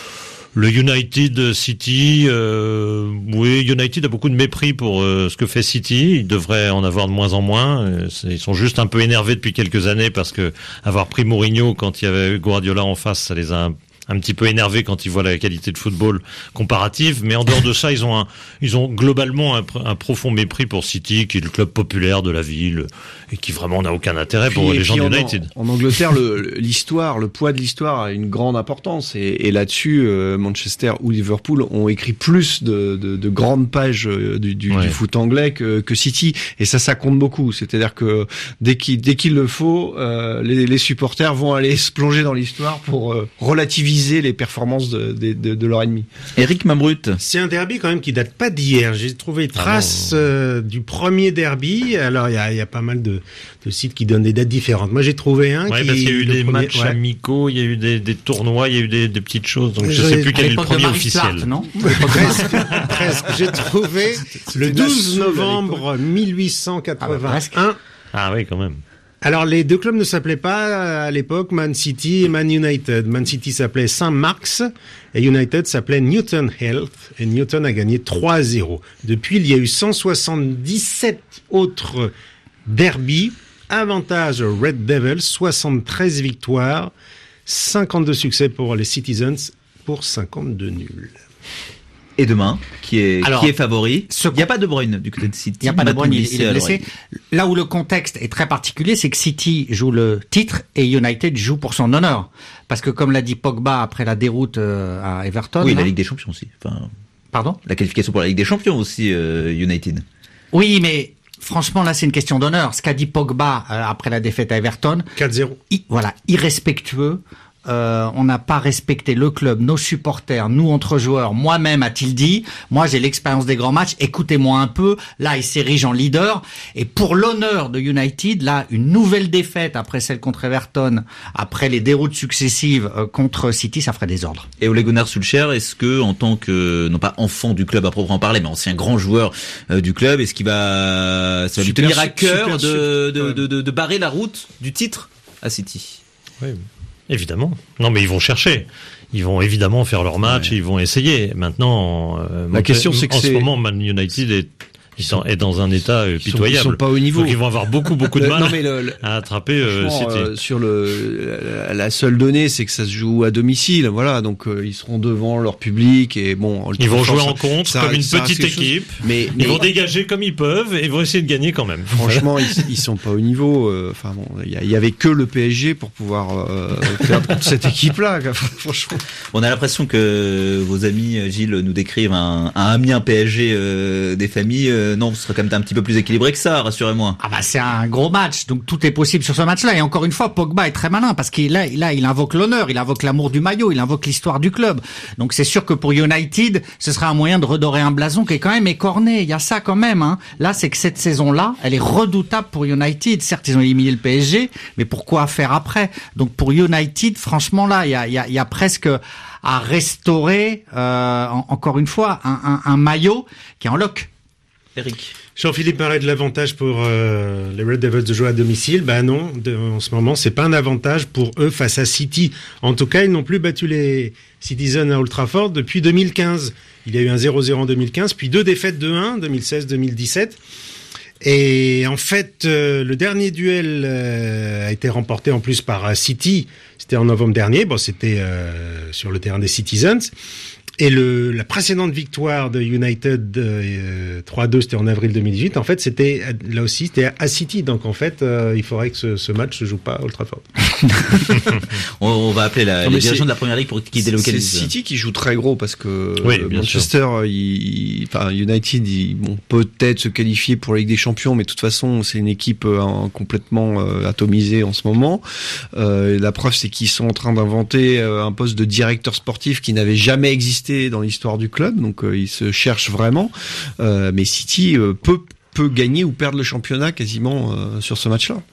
Le United City, euh, oui, United a beaucoup de mépris pour euh, ce que fait City. Ils devraient en avoir de moins en moins. Ils sont juste un peu énervés depuis quelques années parce que avoir pris Mourinho quand il y avait Guardiola en face, ça les a un un petit peu énervé quand ils voient la qualité de football comparative, mais en dehors de ça, ils ont un, ils ont globalement un, un profond mépris pour City, qui est le club populaire de la ville et qui vraiment n'a aucun intérêt puis, pour les gens d'United. En, en Angleterre, le, l'histoire, le poids de l'histoire a une grande importance, et, et là-dessus, euh, Manchester ou Liverpool ont écrit plus de, de, de grandes pages du, du, ouais. du foot anglais que, que City, et ça, ça compte beaucoup. C'est-à-dire que dès qu'il, dès qu'il le faut, euh, les, les supporters vont aller se plonger dans l'histoire pour euh, relativiser les performances de, de, de, de leur ennemi. Eric Mamrut. C'est un derby quand même qui date pas d'hier. J'ai trouvé trace ah euh, du premier derby. Alors il y a, y a pas mal de, de sites qui donnent des dates différentes. Moi j'ai trouvé un ouais, qui... parce qu'il y a eu des premier, matchs ouais. amicaux, il y a eu des, des tournois, il y a eu des, des petites choses. Donc je, je sais plus quel est le premier officiel. Clark, non presque, presque. J'ai trouvé le douze novembre mille huit cent quatre-vingt-un. Ah, bah, ah oui, quand même. Alors, les deux clubs ne s'appelaient pas à l'époque Man City et Man United. Man City s'appelait Saint Mark's et United s'appelait Newton Health, et Newton a gagné trois à zéro. Depuis, il y a eu cent soixante-dix-sept autres derbies. Avantage Red Devils, soixante-treize victoires, cinquante-deux succès pour les Citizens pour cinquante-deux nuls. Et demain, qui est, Alors, qui est favori. Ce... Il n'y a pas de Bruyne du côté de City. Il n'y a pas de Bruyne, il, il est blessé. Là où le contexte est très particulier, c'est que City joue le titre et United joue pour son honneur. Parce que comme l'a dit Pogba après la déroute euh, à Everton... Oui, là, la Ligue des Champions aussi. Enfin, Pardon ? La qualification pour la Ligue des Champions aussi, euh, United. Oui, mais... Franchement, là, c'est une question d'honneur. Ce qu'a dit Pogba euh, après la défaite à Everton... quatre zéro. I, voilà, irrespectueux. Euh, on n'a pas respecté le club, nos supporters, nous entre joueurs, moi-même, a-t-il dit. Moi, j'ai l'expérience des grands matchs. Écoutez-moi un peu. Là, il s'érige en leader. Et pour l'honneur de United, là, une nouvelle défaite après celle contre Everton, après les déroutes successives euh, contre City, ça ferait désordre. Et Ole Gunnar Solskjaer, est-ce que, en tant que, non pas enfant du club à proprement parler, mais ancien grand joueur euh, du club, est-ce qu'il va, ça va lui tenir à cœur de, de, de, de, de barrer la route du titre à City? Oui. Évidemment. Non, mais ils vont chercher. Ils vont évidemment faire leur match, ouais. Ils vont essayer. Maintenant, euh, la question c'est que en c'est... ce moment, Man United est, ils sont, est dans un état euh, pitoyable. Ils sont, ils sont pas au niveau. Donc ils vont avoir beaucoup, beaucoup de mal non, mais le, le, à attraper euh, City. Euh, sur le, la, la seule donnée, c'est que ça se joue à domicile. Voilà, donc euh, ils seront devant leur public et bon. Ils vont jouer en contre comme une petite équipe. Mais, mais ils vont dégager comme ils peuvent et ils vont essayer de gagner quand même. Franchement, ils, ils sont pas au niveau. Enfin bon, il y, y avait que le P S G pour pouvoir euh, perdre contre cette équipe-là. Franchement. On a l'impression que vos amis Gilles nous décrivent un, un Amiens P S G euh, des familles. Euh, non, ce serait quand même un petit peu plus équilibré que ça, rassurez-moi. Ah bah c'est un gros match, donc tout est possible sur ce match-là. Et encore une fois, Pogba est très malin parce qu'il là, là, il invoque l'honneur, il invoque l'amour du maillot, il invoque l'histoire du club. Donc c'est sûr que pour United, ce sera un moyen de redorer un blason qui est quand même écorné. Il y a ça quand même. Hein. Là, c'est que cette saison-là, elle est redoutable pour United. Certes, ils ont éliminé le P S G, mais pourquoi faire après? Donc pour United, franchement là, il y a, il y a, il y a presque à restaurer euh, en, encore une fois un, un, un maillot qui est en lock. Eric. Jean-Philippe parlait de l'avantage pour euh, les Red Devils de jouer à domicile. Ben non, de, en ce moment, c'est pas un avantage pour eux face à City. En tout cas, ils n'ont plus battu les Citizens à Old Trafford depuis deux mille quinze. Il y a eu un zéro zéro en deux mille quinze, puis deux défaites de un, deux mille seize deux mille dix-sept. Et en fait, euh, le dernier duel euh, a été remporté en plus par City. C'était en novembre dernier. Bon, c'était euh, sur le terrain des Citizens. Et le, la précédente victoire de United euh, trois deux, c'était en avril deux mille dix-huit. En fait, c'était là aussi, c'était à City. Donc en fait, euh, il faudrait que ce, ce match se joue pas à Old Trafford. on, on va appeler la, non, les dirigeants de la première ligue pour qu'ils délocalisent. C'est City qui joue très gros parce que oui, euh, Manchester, il, il, enfin United, ils vont peut-être se qualifier pour la Ligue des Champions, mais de toute façon, c'est une équipe euh, complètement euh, atomisée en ce moment. Euh, la preuve, c'est qu'ils sont en train d'inventer euh, un poste de directeur sportif qui n'avait jamais existé dans l'histoire du club, donc euh, ils se cherchent vraiment. Euh, mais City euh, peut peut gagner ou perdre le championnat quasiment euh, sur ce match-là.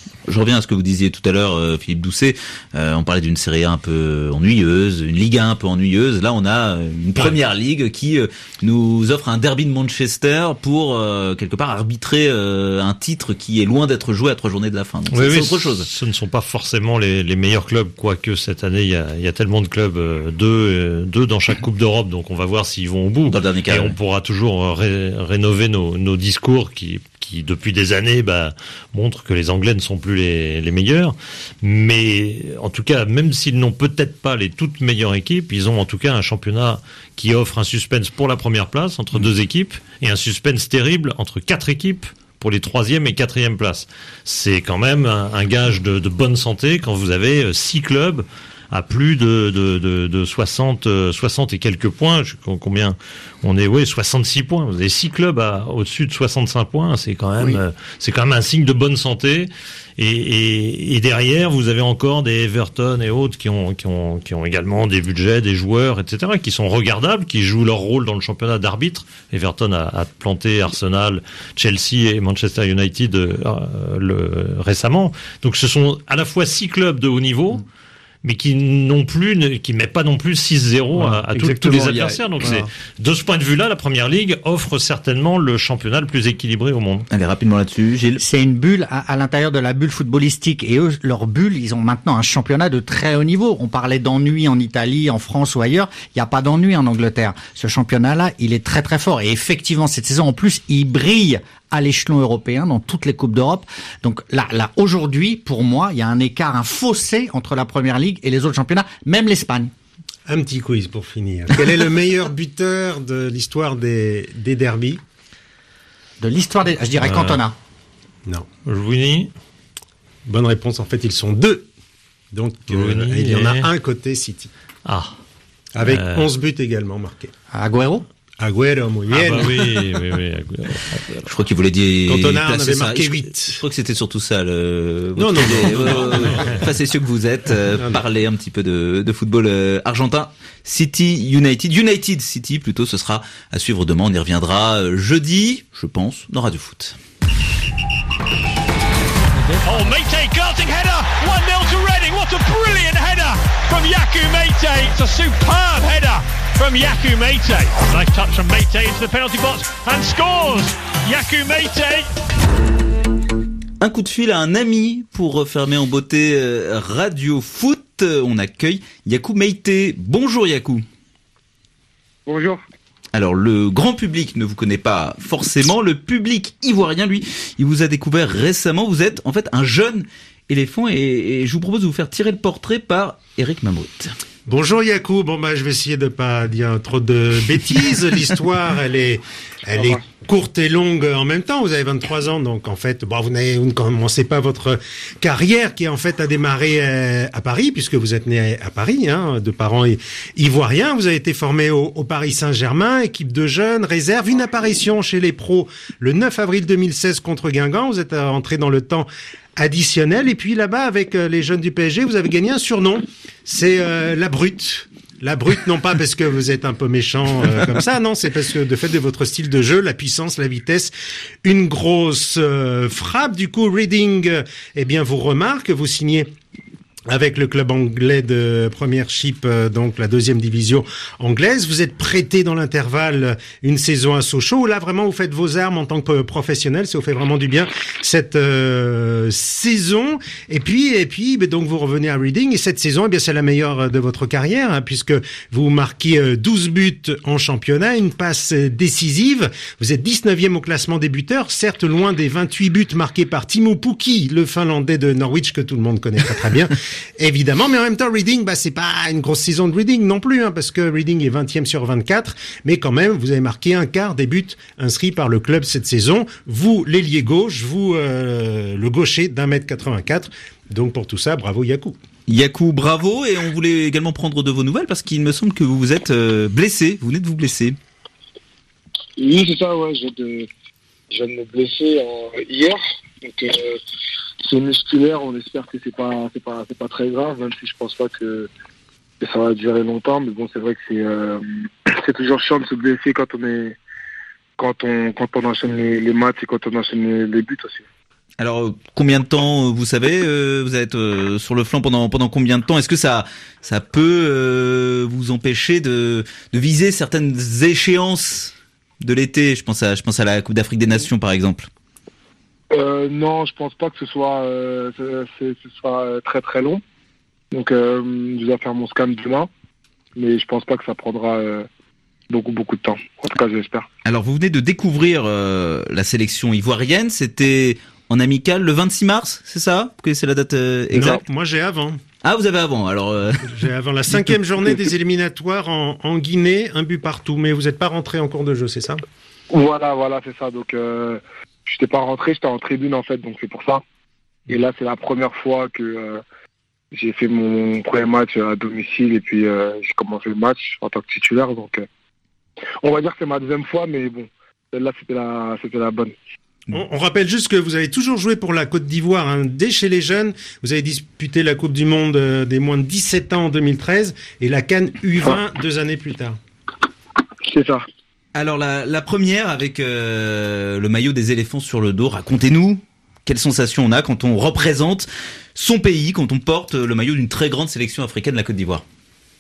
Je reviens à ce que vous disiez tout à l'heure, euh, Philippe Doucet. Euh, on parlait d'une Série A un peu ennuyeuse, une Ligue un un peu ennuyeuse. Là, on a une Première Ligue qui euh, nous offre un derby de Manchester pour euh, quelque part arbitrer euh, un titre qui est loin d'être joué à trois journées de la fin. Donc, oui, c'est, oui, c'est autre chose. Ce ne sont pas forcément les, les meilleurs clubs, quoique cette année il y a, il y a tellement de clubs, euh, deux, euh, deux dans chaque Coupe d'Europe. Donc on va voir s'ils vont au bout. Dans le dernier cas, et ouais. on pourra toujours ré, rénover nos, nos discours qui qui depuis des années bah, montrent que les Anglais ne sont plus les, les meilleurs. Mais en tout cas, même s'ils n'ont peut-être pas les toutes meilleures équipes, ils ont en tout cas un championnat qui offre un suspense pour la première place entre mmh. deux équipes et un suspense terrible entre quatre équipes pour les troisième et quatrième places. C'est quand même un, un gage de, de bonne santé quand vous avez six clubs à plus de, de, de, de soixante, soixante et quelques points. Je, combien on est? Oui, soixante-six points. Vous avez six clubs à, au-dessus de soixante-cinq points. C'est quand même, oui. euh, c'est quand même un signe de bonne santé. Et, et, et derrière, vous avez encore des Everton et autres qui ont, qui ont, qui ont également des budgets, des joueurs, et cetera, qui sont regardables, qui jouent leur rôle dans le championnat d'arbitre. Everton a, a planté Arsenal, Chelsea et Manchester United euh, le, récemment. Donc, ce sont à la fois six clubs de haut niveau, mais qui non plus, qui met pas non plus six zéro voilà, à, à tout, tous les adversaires. Donc voilà. c'est, de ce point de vue-là, la Première Ligue offre certainement le championnat le plus équilibré au monde. Allez, rapidement là-dessus, Gilles. C'est une bulle à, à l'intérieur de la bulle footballistique. Et eux, leur bulle, ils ont maintenant un championnat de très haut niveau. On parlait d'ennui en Italie, en France ou ailleurs. Il n'y a pas d'ennui en Angleterre. Ce championnat-là, il est très très fort. Et effectivement, cette saison, en plus, il brille à l'échelon européen dans toutes les coupes d'Europe. Donc là, là, aujourd'hui, pour moi, il y a un écart, un fossé entre la Première Ligue et les autres championnats, même l'Espagne. Un petit quiz pour finir. Quel est le meilleur buteur de l'histoire des, des derbies? De l'histoire des... Je dirais euh, Cantona. Non. Rooney. Bonne réponse. En fait, ils sont deux. Donc, euh, il y en a et... un côté City. Ah. Avec euh... onze buts également marqués. Agüero? Agüero, muy bien. Ah bah oui, oui, oui. Agüero. Je crois qu'il voulait dire. Cantona en avait marqué je, huit. Je crois que c'était surtout ça. Le... Non, non, non. non, non, non. Facétieux que vous êtes, euh, non, parlez un petit peu de, de football euh, argentin. City United, United City plutôt. Ce sera à suivre demain. On y reviendra euh, jeudi, je pense, dans Radio Foot. Oh, Meite, darting header, one nil to Reading. What a brilliant header from Yaku Meite. It's a superb header from Yaku Meite. Nice touch from Meite into the penalty box and scores. Yaku Meite. Un coup de fil à un ami pour refermer en beauté euh, Radio Foot. On accueille Yaku Meite. Bonjour Yaku. Bonjour. Alors, le grand public ne vous connaît pas forcément. Le public ivoirien, lui, il vous a découvert récemment. Vous êtes, en fait, un jeune éléphant et, et je vous propose de vous faire tirer le portrait par Eric Mamrout. Bonjour Yakou. Bon bah je vais essayer de pas dire trop de bêtises. L'histoire, elle est, elle est courte et longue en même temps. Vous avez vingt-trois ans, donc en fait, bon, vous, n'avez, vous ne commencez pas votre carrière qui en fait a démarré à Paris, puisque vous êtes né à Paris, hein, de parents ivoiriens. Vous avez été formé au, au Paris Saint-Germain, équipe de jeunes, réserve, une apparition chez les pros le neuf avril deux mille seize contre Guingamp. Vous êtes entré dans le temps additionnel et puis là-bas avec les jeunes du P S G, vous avez gagné un surnom. C'est euh, la brute. La brute, non pas parce que vous êtes un peu méchant euh, comme ça, non, c'est parce que de fait de votre style de jeu, la puissance, la vitesse, une grosse euh, frappe. Du coup, Reading, euh, eh bien, vous remarque, vous signez avec le club anglais de Premiership, euh, donc la deuxième division anglaise. Vous êtes prêté dans l'intervalle une saison à Sochaux. Là, vraiment, vous faites vos armes en tant que professionnel. Ça vous fait vraiment du bien cette euh, saison. Et puis, et puis, donc vous revenez à Reading. Et cette saison, eh bien, c'est la meilleure de votre carrière, hein, puisque vous marquez douze buts en championnat, une passe décisive. Vous êtes dix-neuvième au classement des buteurs, certes loin des vingt-huit buts marqués par Timo Pukki, le Finlandais de Norwich que tout le monde connaît très très bien. Évidemment, mais en même temps, Reading, bah, c'est pas une grosse saison de Reading non plus, hein, parce que Reading est vingtième sur vingt-quatre, mais quand même, vous avez marqué un quart des buts inscrits par le club cette saison. Vous, l'ailier gauche, vous, euh, le gaucher d'un mètre quatre-vingt-quatre. Donc, pour tout ça, bravo Yakou. Yakou, bravo, et on voulait également prendre de vos nouvelles, parce qu'il me semble que vous vous êtes euh, blessé, vous venez de vous blesser. Oui, c'est ça, ouais, je viens de, je viens de me blesser euh, hier, donc, euh, c'est musculaire, on espère que c'est pas c'est pas c'est pas très grave, même si je pense pas que, que ça va durer longtemps, mais bon, c'est vrai que c'est euh, c'est toujours chiant de se blesser quand on est quand on quand on enchaîne les, les matchs et quand on enchaîne les, les buts aussi. Alors, combien de temps, vous savez, euh, vous êtes euh, sur le flanc pendant pendant combien de temps? Est-ce que ça ça peut euh, vous empêcher de de viser certaines échéances de l'été? Je pense à je pense à la Coupe d'Afrique des Nations, par exemple. Euh, non, je pense pas que ce soit euh, ce, ce soit très très long. Donc, euh, je dois faire mon scan demain, mais je pense pas que ça prendra euh, beaucoup beaucoup de temps. En tout cas, j'espère. Alors, vous venez de découvrir euh, la sélection ivoirienne. C'était en amical le vingt-six mars, c'est ça? Vous connaissez la date euh, exacte? Non, moi j'ai avant. Ah, vous avez avant, alors... Euh... J'ai avant la cinquième journée des éliminatoires en, en Guinée, un but partout. Mais vous n'êtes pas rentré en cours de jeu, c'est ça? Voilà, voilà, c'est ça. Donc, euh, je n'étais pas rentré, j'étais en tribune en fait, donc c'est pour ça. Et là, c'est la première fois que euh, j'ai fait mon premier match à domicile et puis euh, j'ai commencé le match en tant que titulaire. Donc, euh, on va dire que c'est ma deuxième fois, mais bon, celle-là, c'était la, c'était la bonne. On, on rappelle juste que vous avez toujours joué pour la Côte d'Ivoire, hein, dès chez les jeunes. Vous avez disputé la Coupe du Monde euh, des moins de dix-sept ans en deux mille treize et la CAN U vingt ah. deux années plus tard. C'est ça. Alors la, la première avec euh, le maillot des éléphants sur le dos, racontez-nous quelle sensation on a quand on représente son pays, quand on porte le maillot d'une très grande sélection africaine, la Côte d'Ivoire.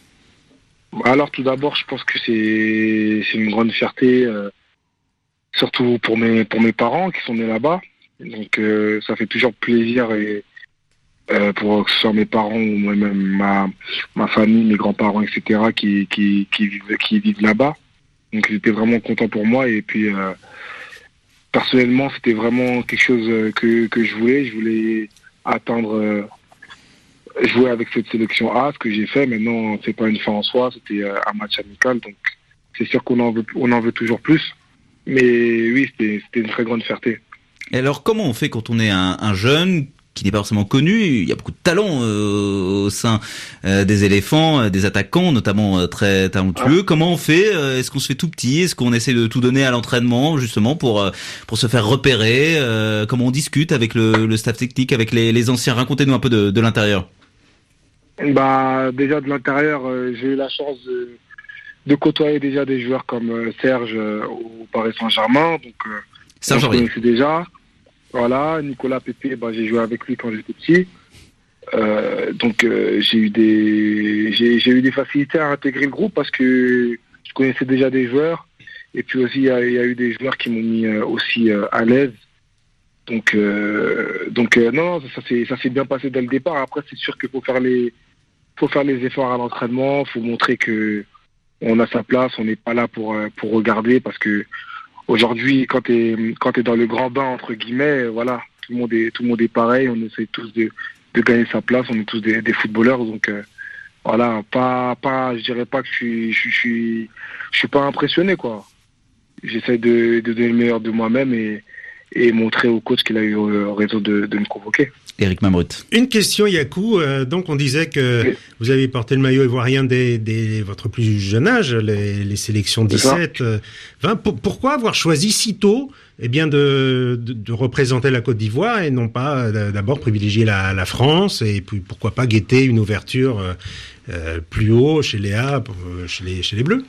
Alors tout d'abord, je pense que c'est, c'est une grande fierté, euh, surtout pour mes, pour mes parents qui sont nés là-bas. Donc euh, ça fait toujours plaisir et, euh, pour que ce soit mes parents ou moi-même ma, ma famille, mes grands-parents, et cetera qui, qui, qui, vivent, qui vivent là-bas. Donc j'étais vraiment content pour moi et puis euh, personnellement c'était vraiment quelque chose que, que je voulais. Je voulais atteindre, euh, jouer avec cette sélection A, ce que j'ai fait. Maintenant c'est pas une fin en soi, c'était euh, un match amical, donc c'est sûr qu'on en veut, on en veut toujours plus. Mais oui, c'était, c'était une très grande fierté. Et alors comment on fait quand on est un, un jeune qui n'est pas forcément connu? Il y a beaucoup de talent euh, au sein euh, des éléphants, euh, des attaquants notamment euh, très talentueux. Ah. Comment on fait? euh, Est-ce qu'on se fait tout petit? Est-ce qu'on essaie de tout donner à l'entraînement justement pour euh, pour se faire repérer? euh, Comment on discute avec le, le staff technique, avec les, les anciens? Racontez-nous un peu de, de l'intérieur. Bah déjà de l'intérieur, euh, j'ai eu la chance de, de côtoyer déjà des joueurs comme euh, Serge euh, au Paris Saint-Germain, donc euh, Serge on se connaissait déjà. Voilà, Nicolas Pépé, bah, j'ai joué avec lui quand j'étais petit. Euh, donc euh, j'ai eu des j'ai, j'ai eu des facilités à intégrer le groupe parce que je connaissais déjà des joueurs. Et puis aussi il y a, y a eu des joueurs qui m'ont mis euh, aussi euh, à l'aise. Donc euh, donc euh, non, ça, ça s'est ça s'est bien passé dès le départ. Après c'est sûr qu'il faut faire les faut faire les efforts à l'entraînement, faut montrer que on a sa place, on n'est pas là pour pour regarder parce que aujourd'hui, quand t'es quand t'es dans le grand bain entre guillemets, voilà, tout le monde est tout le monde est pareil. On essaie tous de, de gagner sa place. On est tous des, des footballeurs, donc euh, voilà, pas pas, je dirais pas que je suis je suis je suis pas impressionné quoi. J'essaie de, de donner le meilleur de moi-même et et montrer au coach qu'il a eu raison de, de me convoquer. Éric Mamrout. Une question, Yakou. Euh, donc, on disait que oui. Vous avez porté le maillot ivoirien dès, dès votre plus jeune âge, les, les sélections dix-sept, euh, vingt. Pour, pourquoi avoir choisi si tôt, eh bien, de, de, de représenter la Côte d'Ivoire et non pas d'abord privilégier la, la France et puis pourquoi pas guetter une ouverture euh, plus haut chez les A, chez les, chez les Bleus?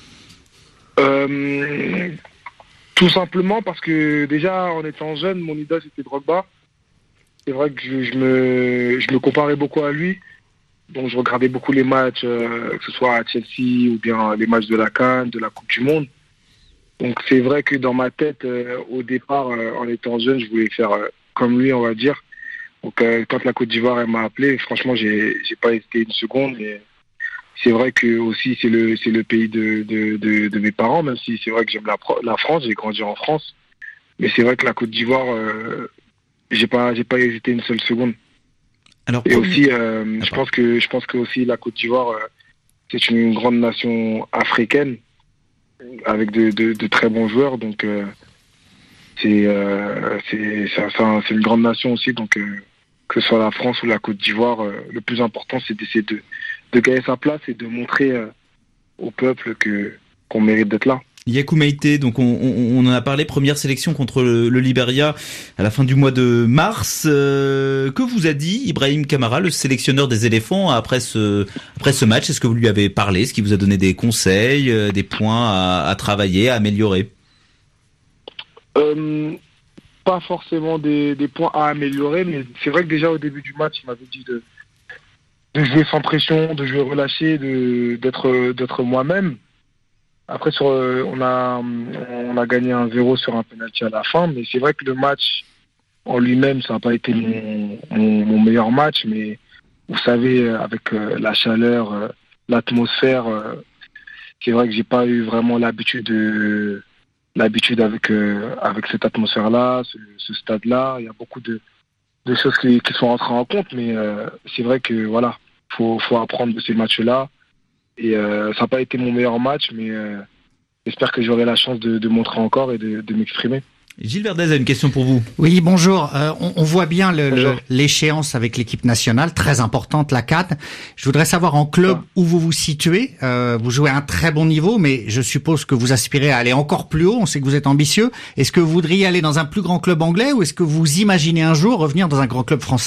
Euh, tout simplement parce que déjà, en étant jeune, mon idole c'était Drogba. C'est vrai que je, je, me, je me comparais beaucoup à lui. Donc je regardais beaucoup les matchs, euh, que ce soit à Chelsea ou bien les matchs de la CAN, de la Coupe du Monde. Donc c'est vrai que dans ma tête, euh, au départ, euh, en étant jeune, je voulais faire euh, comme lui, on va dire. Donc euh, quand la Côte d'Ivoire elle m'a appelé, franchement, j'ai, j'ai pas hésité une seconde. Et c'est vrai que aussi c'est le, c'est le pays de, de, de, de mes parents, même si c'est vrai que j'aime la, la France, j'ai grandi en France. Mais c'est vrai que la Côte d'Ivoire... Euh, J'ai pas, j'ai pas hésité une seule seconde. Alors, et aussi, euh, je pense que, je pense que aussi la Côte d'Ivoire, euh, c'est une grande nation africaine avec de, de, de très bons joueurs. Donc, euh, c'est, euh, c'est, c'est, c'est une grande nation aussi. Donc, euh, que ce soit la France ou la Côte d'Ivoire, euh, le plus important, c'est d'essayer de, de gagner sa place et de montrer euh, au peuple que qu'on mérite d'être là. Yakou Meïté, donc on, on, on en a parlé, première sélection contre le, le Libéria à la fin du mois de mars. Euh, que vous a dit Ibrahim Kamara, le sélectionneur des éléphants, après ce après ce match? Est-ce que vous lui avez parlé? Est-ce qu'il vous a donné des conseils, euh, des points à, à travailler, à améliorer? euh, pas forcément des, des points à améliorer, mais c'est vrai que déjà au début du match, il m'avait dit de, de jouer sans pression, de jouer relâché, de, d'être, d'être moi-même. Après, sur, on a, on a gagné un zéro sur un penalty à la fin, mais c'est vrai que le match en lui-même, ça n'a pas été mon, mon, mon meilleur match, mais vous savez, avec la chaleur, l'atmosphère, c'est vrai que j'ai pas eu vraiment l'habitude de, l'habitude avec, avec cette atmosphère-là, ce, ce stade-là. Il y a beaucoup de, de choses qui, qui sont rentrées en compte, mais euh, c'est vrai que voilà, faut, faut apprendre de ces matchs-là. Et euh, ça n'a pas été mon meilleur match, mais euh, j'espère que j'aurai la chance de, de montrer encore et de, de m'exprimer. Gilles Verdez a une question pour vous. Oui, bonjour. Euh, on, on voit bien le, le, l'échéance avec l'équipe nationale, très importante, la C A N. Je voudrais savoir en club ah. où vous vous situez. Euh, vous jouez à un très bon niveau, mais je suppose que vous aspirez à aller encore plus haut. On sait que vous êtes ambitieux. Est-ce que vous voudriez aller dans un plus grand club anglais ou est-ce que vous imaginez un jour revenir dans un grand club français ?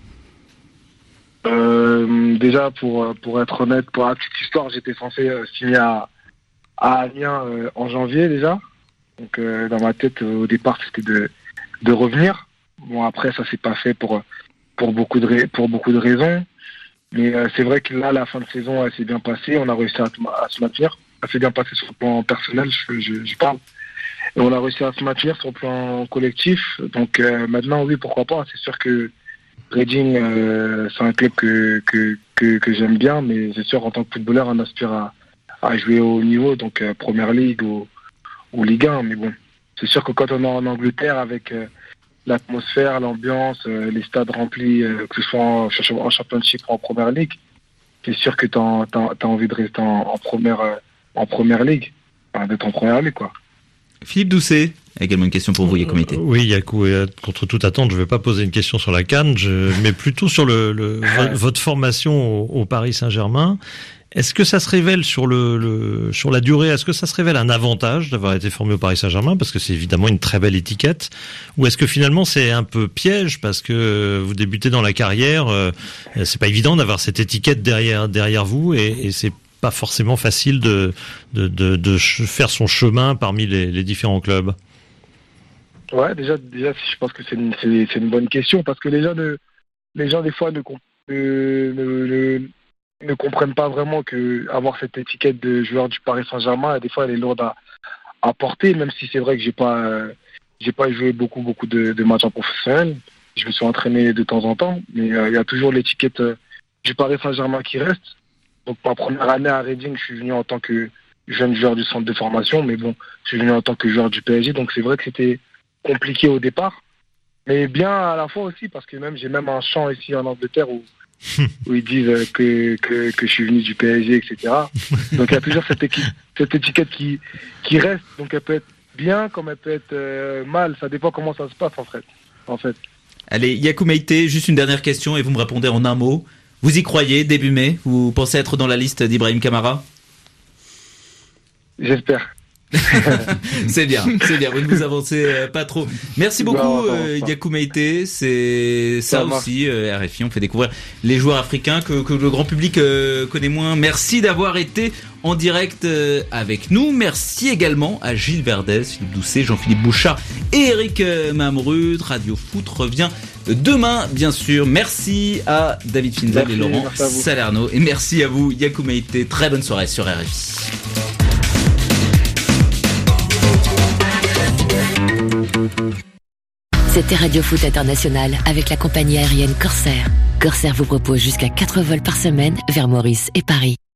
Euh, déjà, pour pour être honnête, pour la petite histoire, j'étais censé euh, signer à, à Amiens euh, en janvier déjà. Donc euh, dans ma tête, euh, au départ, c'était de de revenir. Bon, après, ça s'est pas fait pour pour beaucoup de pour beaucoup de raisons. Mais euh, c'est vrai que là, la fin de saison, elle s'est bien passée. On a réussi à, à se maintenir. Elle s'est bien passée sur le plan personnel, je, je, je parle. Et on a réussi à se maintenir sur le plan collectif. Donc euh, maintenant, oui, pourquoi pas. C'est sûr que Reading, euh, c'est un club que, que, que, que j'aime bien, mais c'est sûr, en tant que footballeur, on aspire à, à jouer au haut niveau, donc euh, Première Ligue ou, ou Ligue un. Mais bon, c'est sûr que quand on est en Angleterre, avec euh, l'atmosphère, l'ambiance, euh, les stades remplis, euh, que ce soit en, en Championship ou en Première Ligue, c'est sûr que tu as envie de rester en, en, première, euh, en Première Ligue, enfin, d'être en Première Ligue, quoi. Philippe Doucet a également une question pour vous, Yakou Meïté. Oui, Yakou, contre toute attente, je ne vais pas poser une question sur la C A N, je, mais plutôt sur le, le, votre formation au, au Paris Saint-Germain. Est-ce que ça se révèle sur le, le sur la durée, est-ce que ça se révèle un avantage d'avoir été formé au Paris Saint-Germain parce que c'est évidemment une très belle étiquette, ou est-ce que finalement c'est un peu piège parce que vous débutez dans la carrière, euh, c'est pas évident d'avoir cette étiquette derrière derrière vous et, et c'est pas forcément facile de, de, de, de faire son chemin parmi les, les différents clubs. Ouais, déjà, déjà, je pense que c'est une, c'est, c'est une bonne question parce que les gens, ne, les gens des fois ne, ne, ne, ne comprennent pas vraiment que avoir cette étiquette de joueur du Paris Saint-Germain, des fois, elle est lourde à, à porter, même si c'est vrai que j'ai pas, euh, j'ai pas joué beaucoup, beaucoup de, de matchs en professionnel. Je me suis entraîné de temps en temps, mais euh, il y a toujours l'étiquette euh, du Paris Saint-Germain qui reste. Donc, ma première année à Reading, je suis venu en tant que jeune joueur du centre de formation, mais bon, je suis venu en tant que joueur du P S G, donc c'est vrai que c'était compliqué au départ, mais bien à la fois aussi, parce que même j'ai même un chant ici en Angleterre où, où ils disent que, que, que je suis venu du P S G, et cetera. Donc, il y a toujours cette, équipe, cette étiquette qui, qui reste, donc elle peut être bien comme elle peut être euh, mal, ça dépend comment ça se passe en fait. En fait. Allez, Yakou Meïté, juste une dernière question et vous me répondez en un mot. Vous y croyez, début mai? Vous pensez être dans la liste d'Ibrahim Kamara? J'espère. C'est bien, c'est bien. Vous ne vous avancez pas trop. Merci beaucoup, euh, Yakou Meïté. C'est ça, ça aussi, euh, R F I. On fait découvrir les joueurs africains que, que le grand public euh, connaît moins. Merci d'avoir été en direct euh, avec nous. Merci également à Gilles Verdez, Philippe Doucet, Jean-Philippe Bouchard et Eric Mamrud. Radio Foot revient demain, bien sûr. Merci à David Finzel merci, et Laurent Salerno. Et merci à vous, Yakou Meïté. Très bonne soirée sur R F I. C'était Radio Foot International avec la compagnie aérienne Corsair. Corsair vous propose jusqu'à quatre vols par semaine vers Maurice et Paris.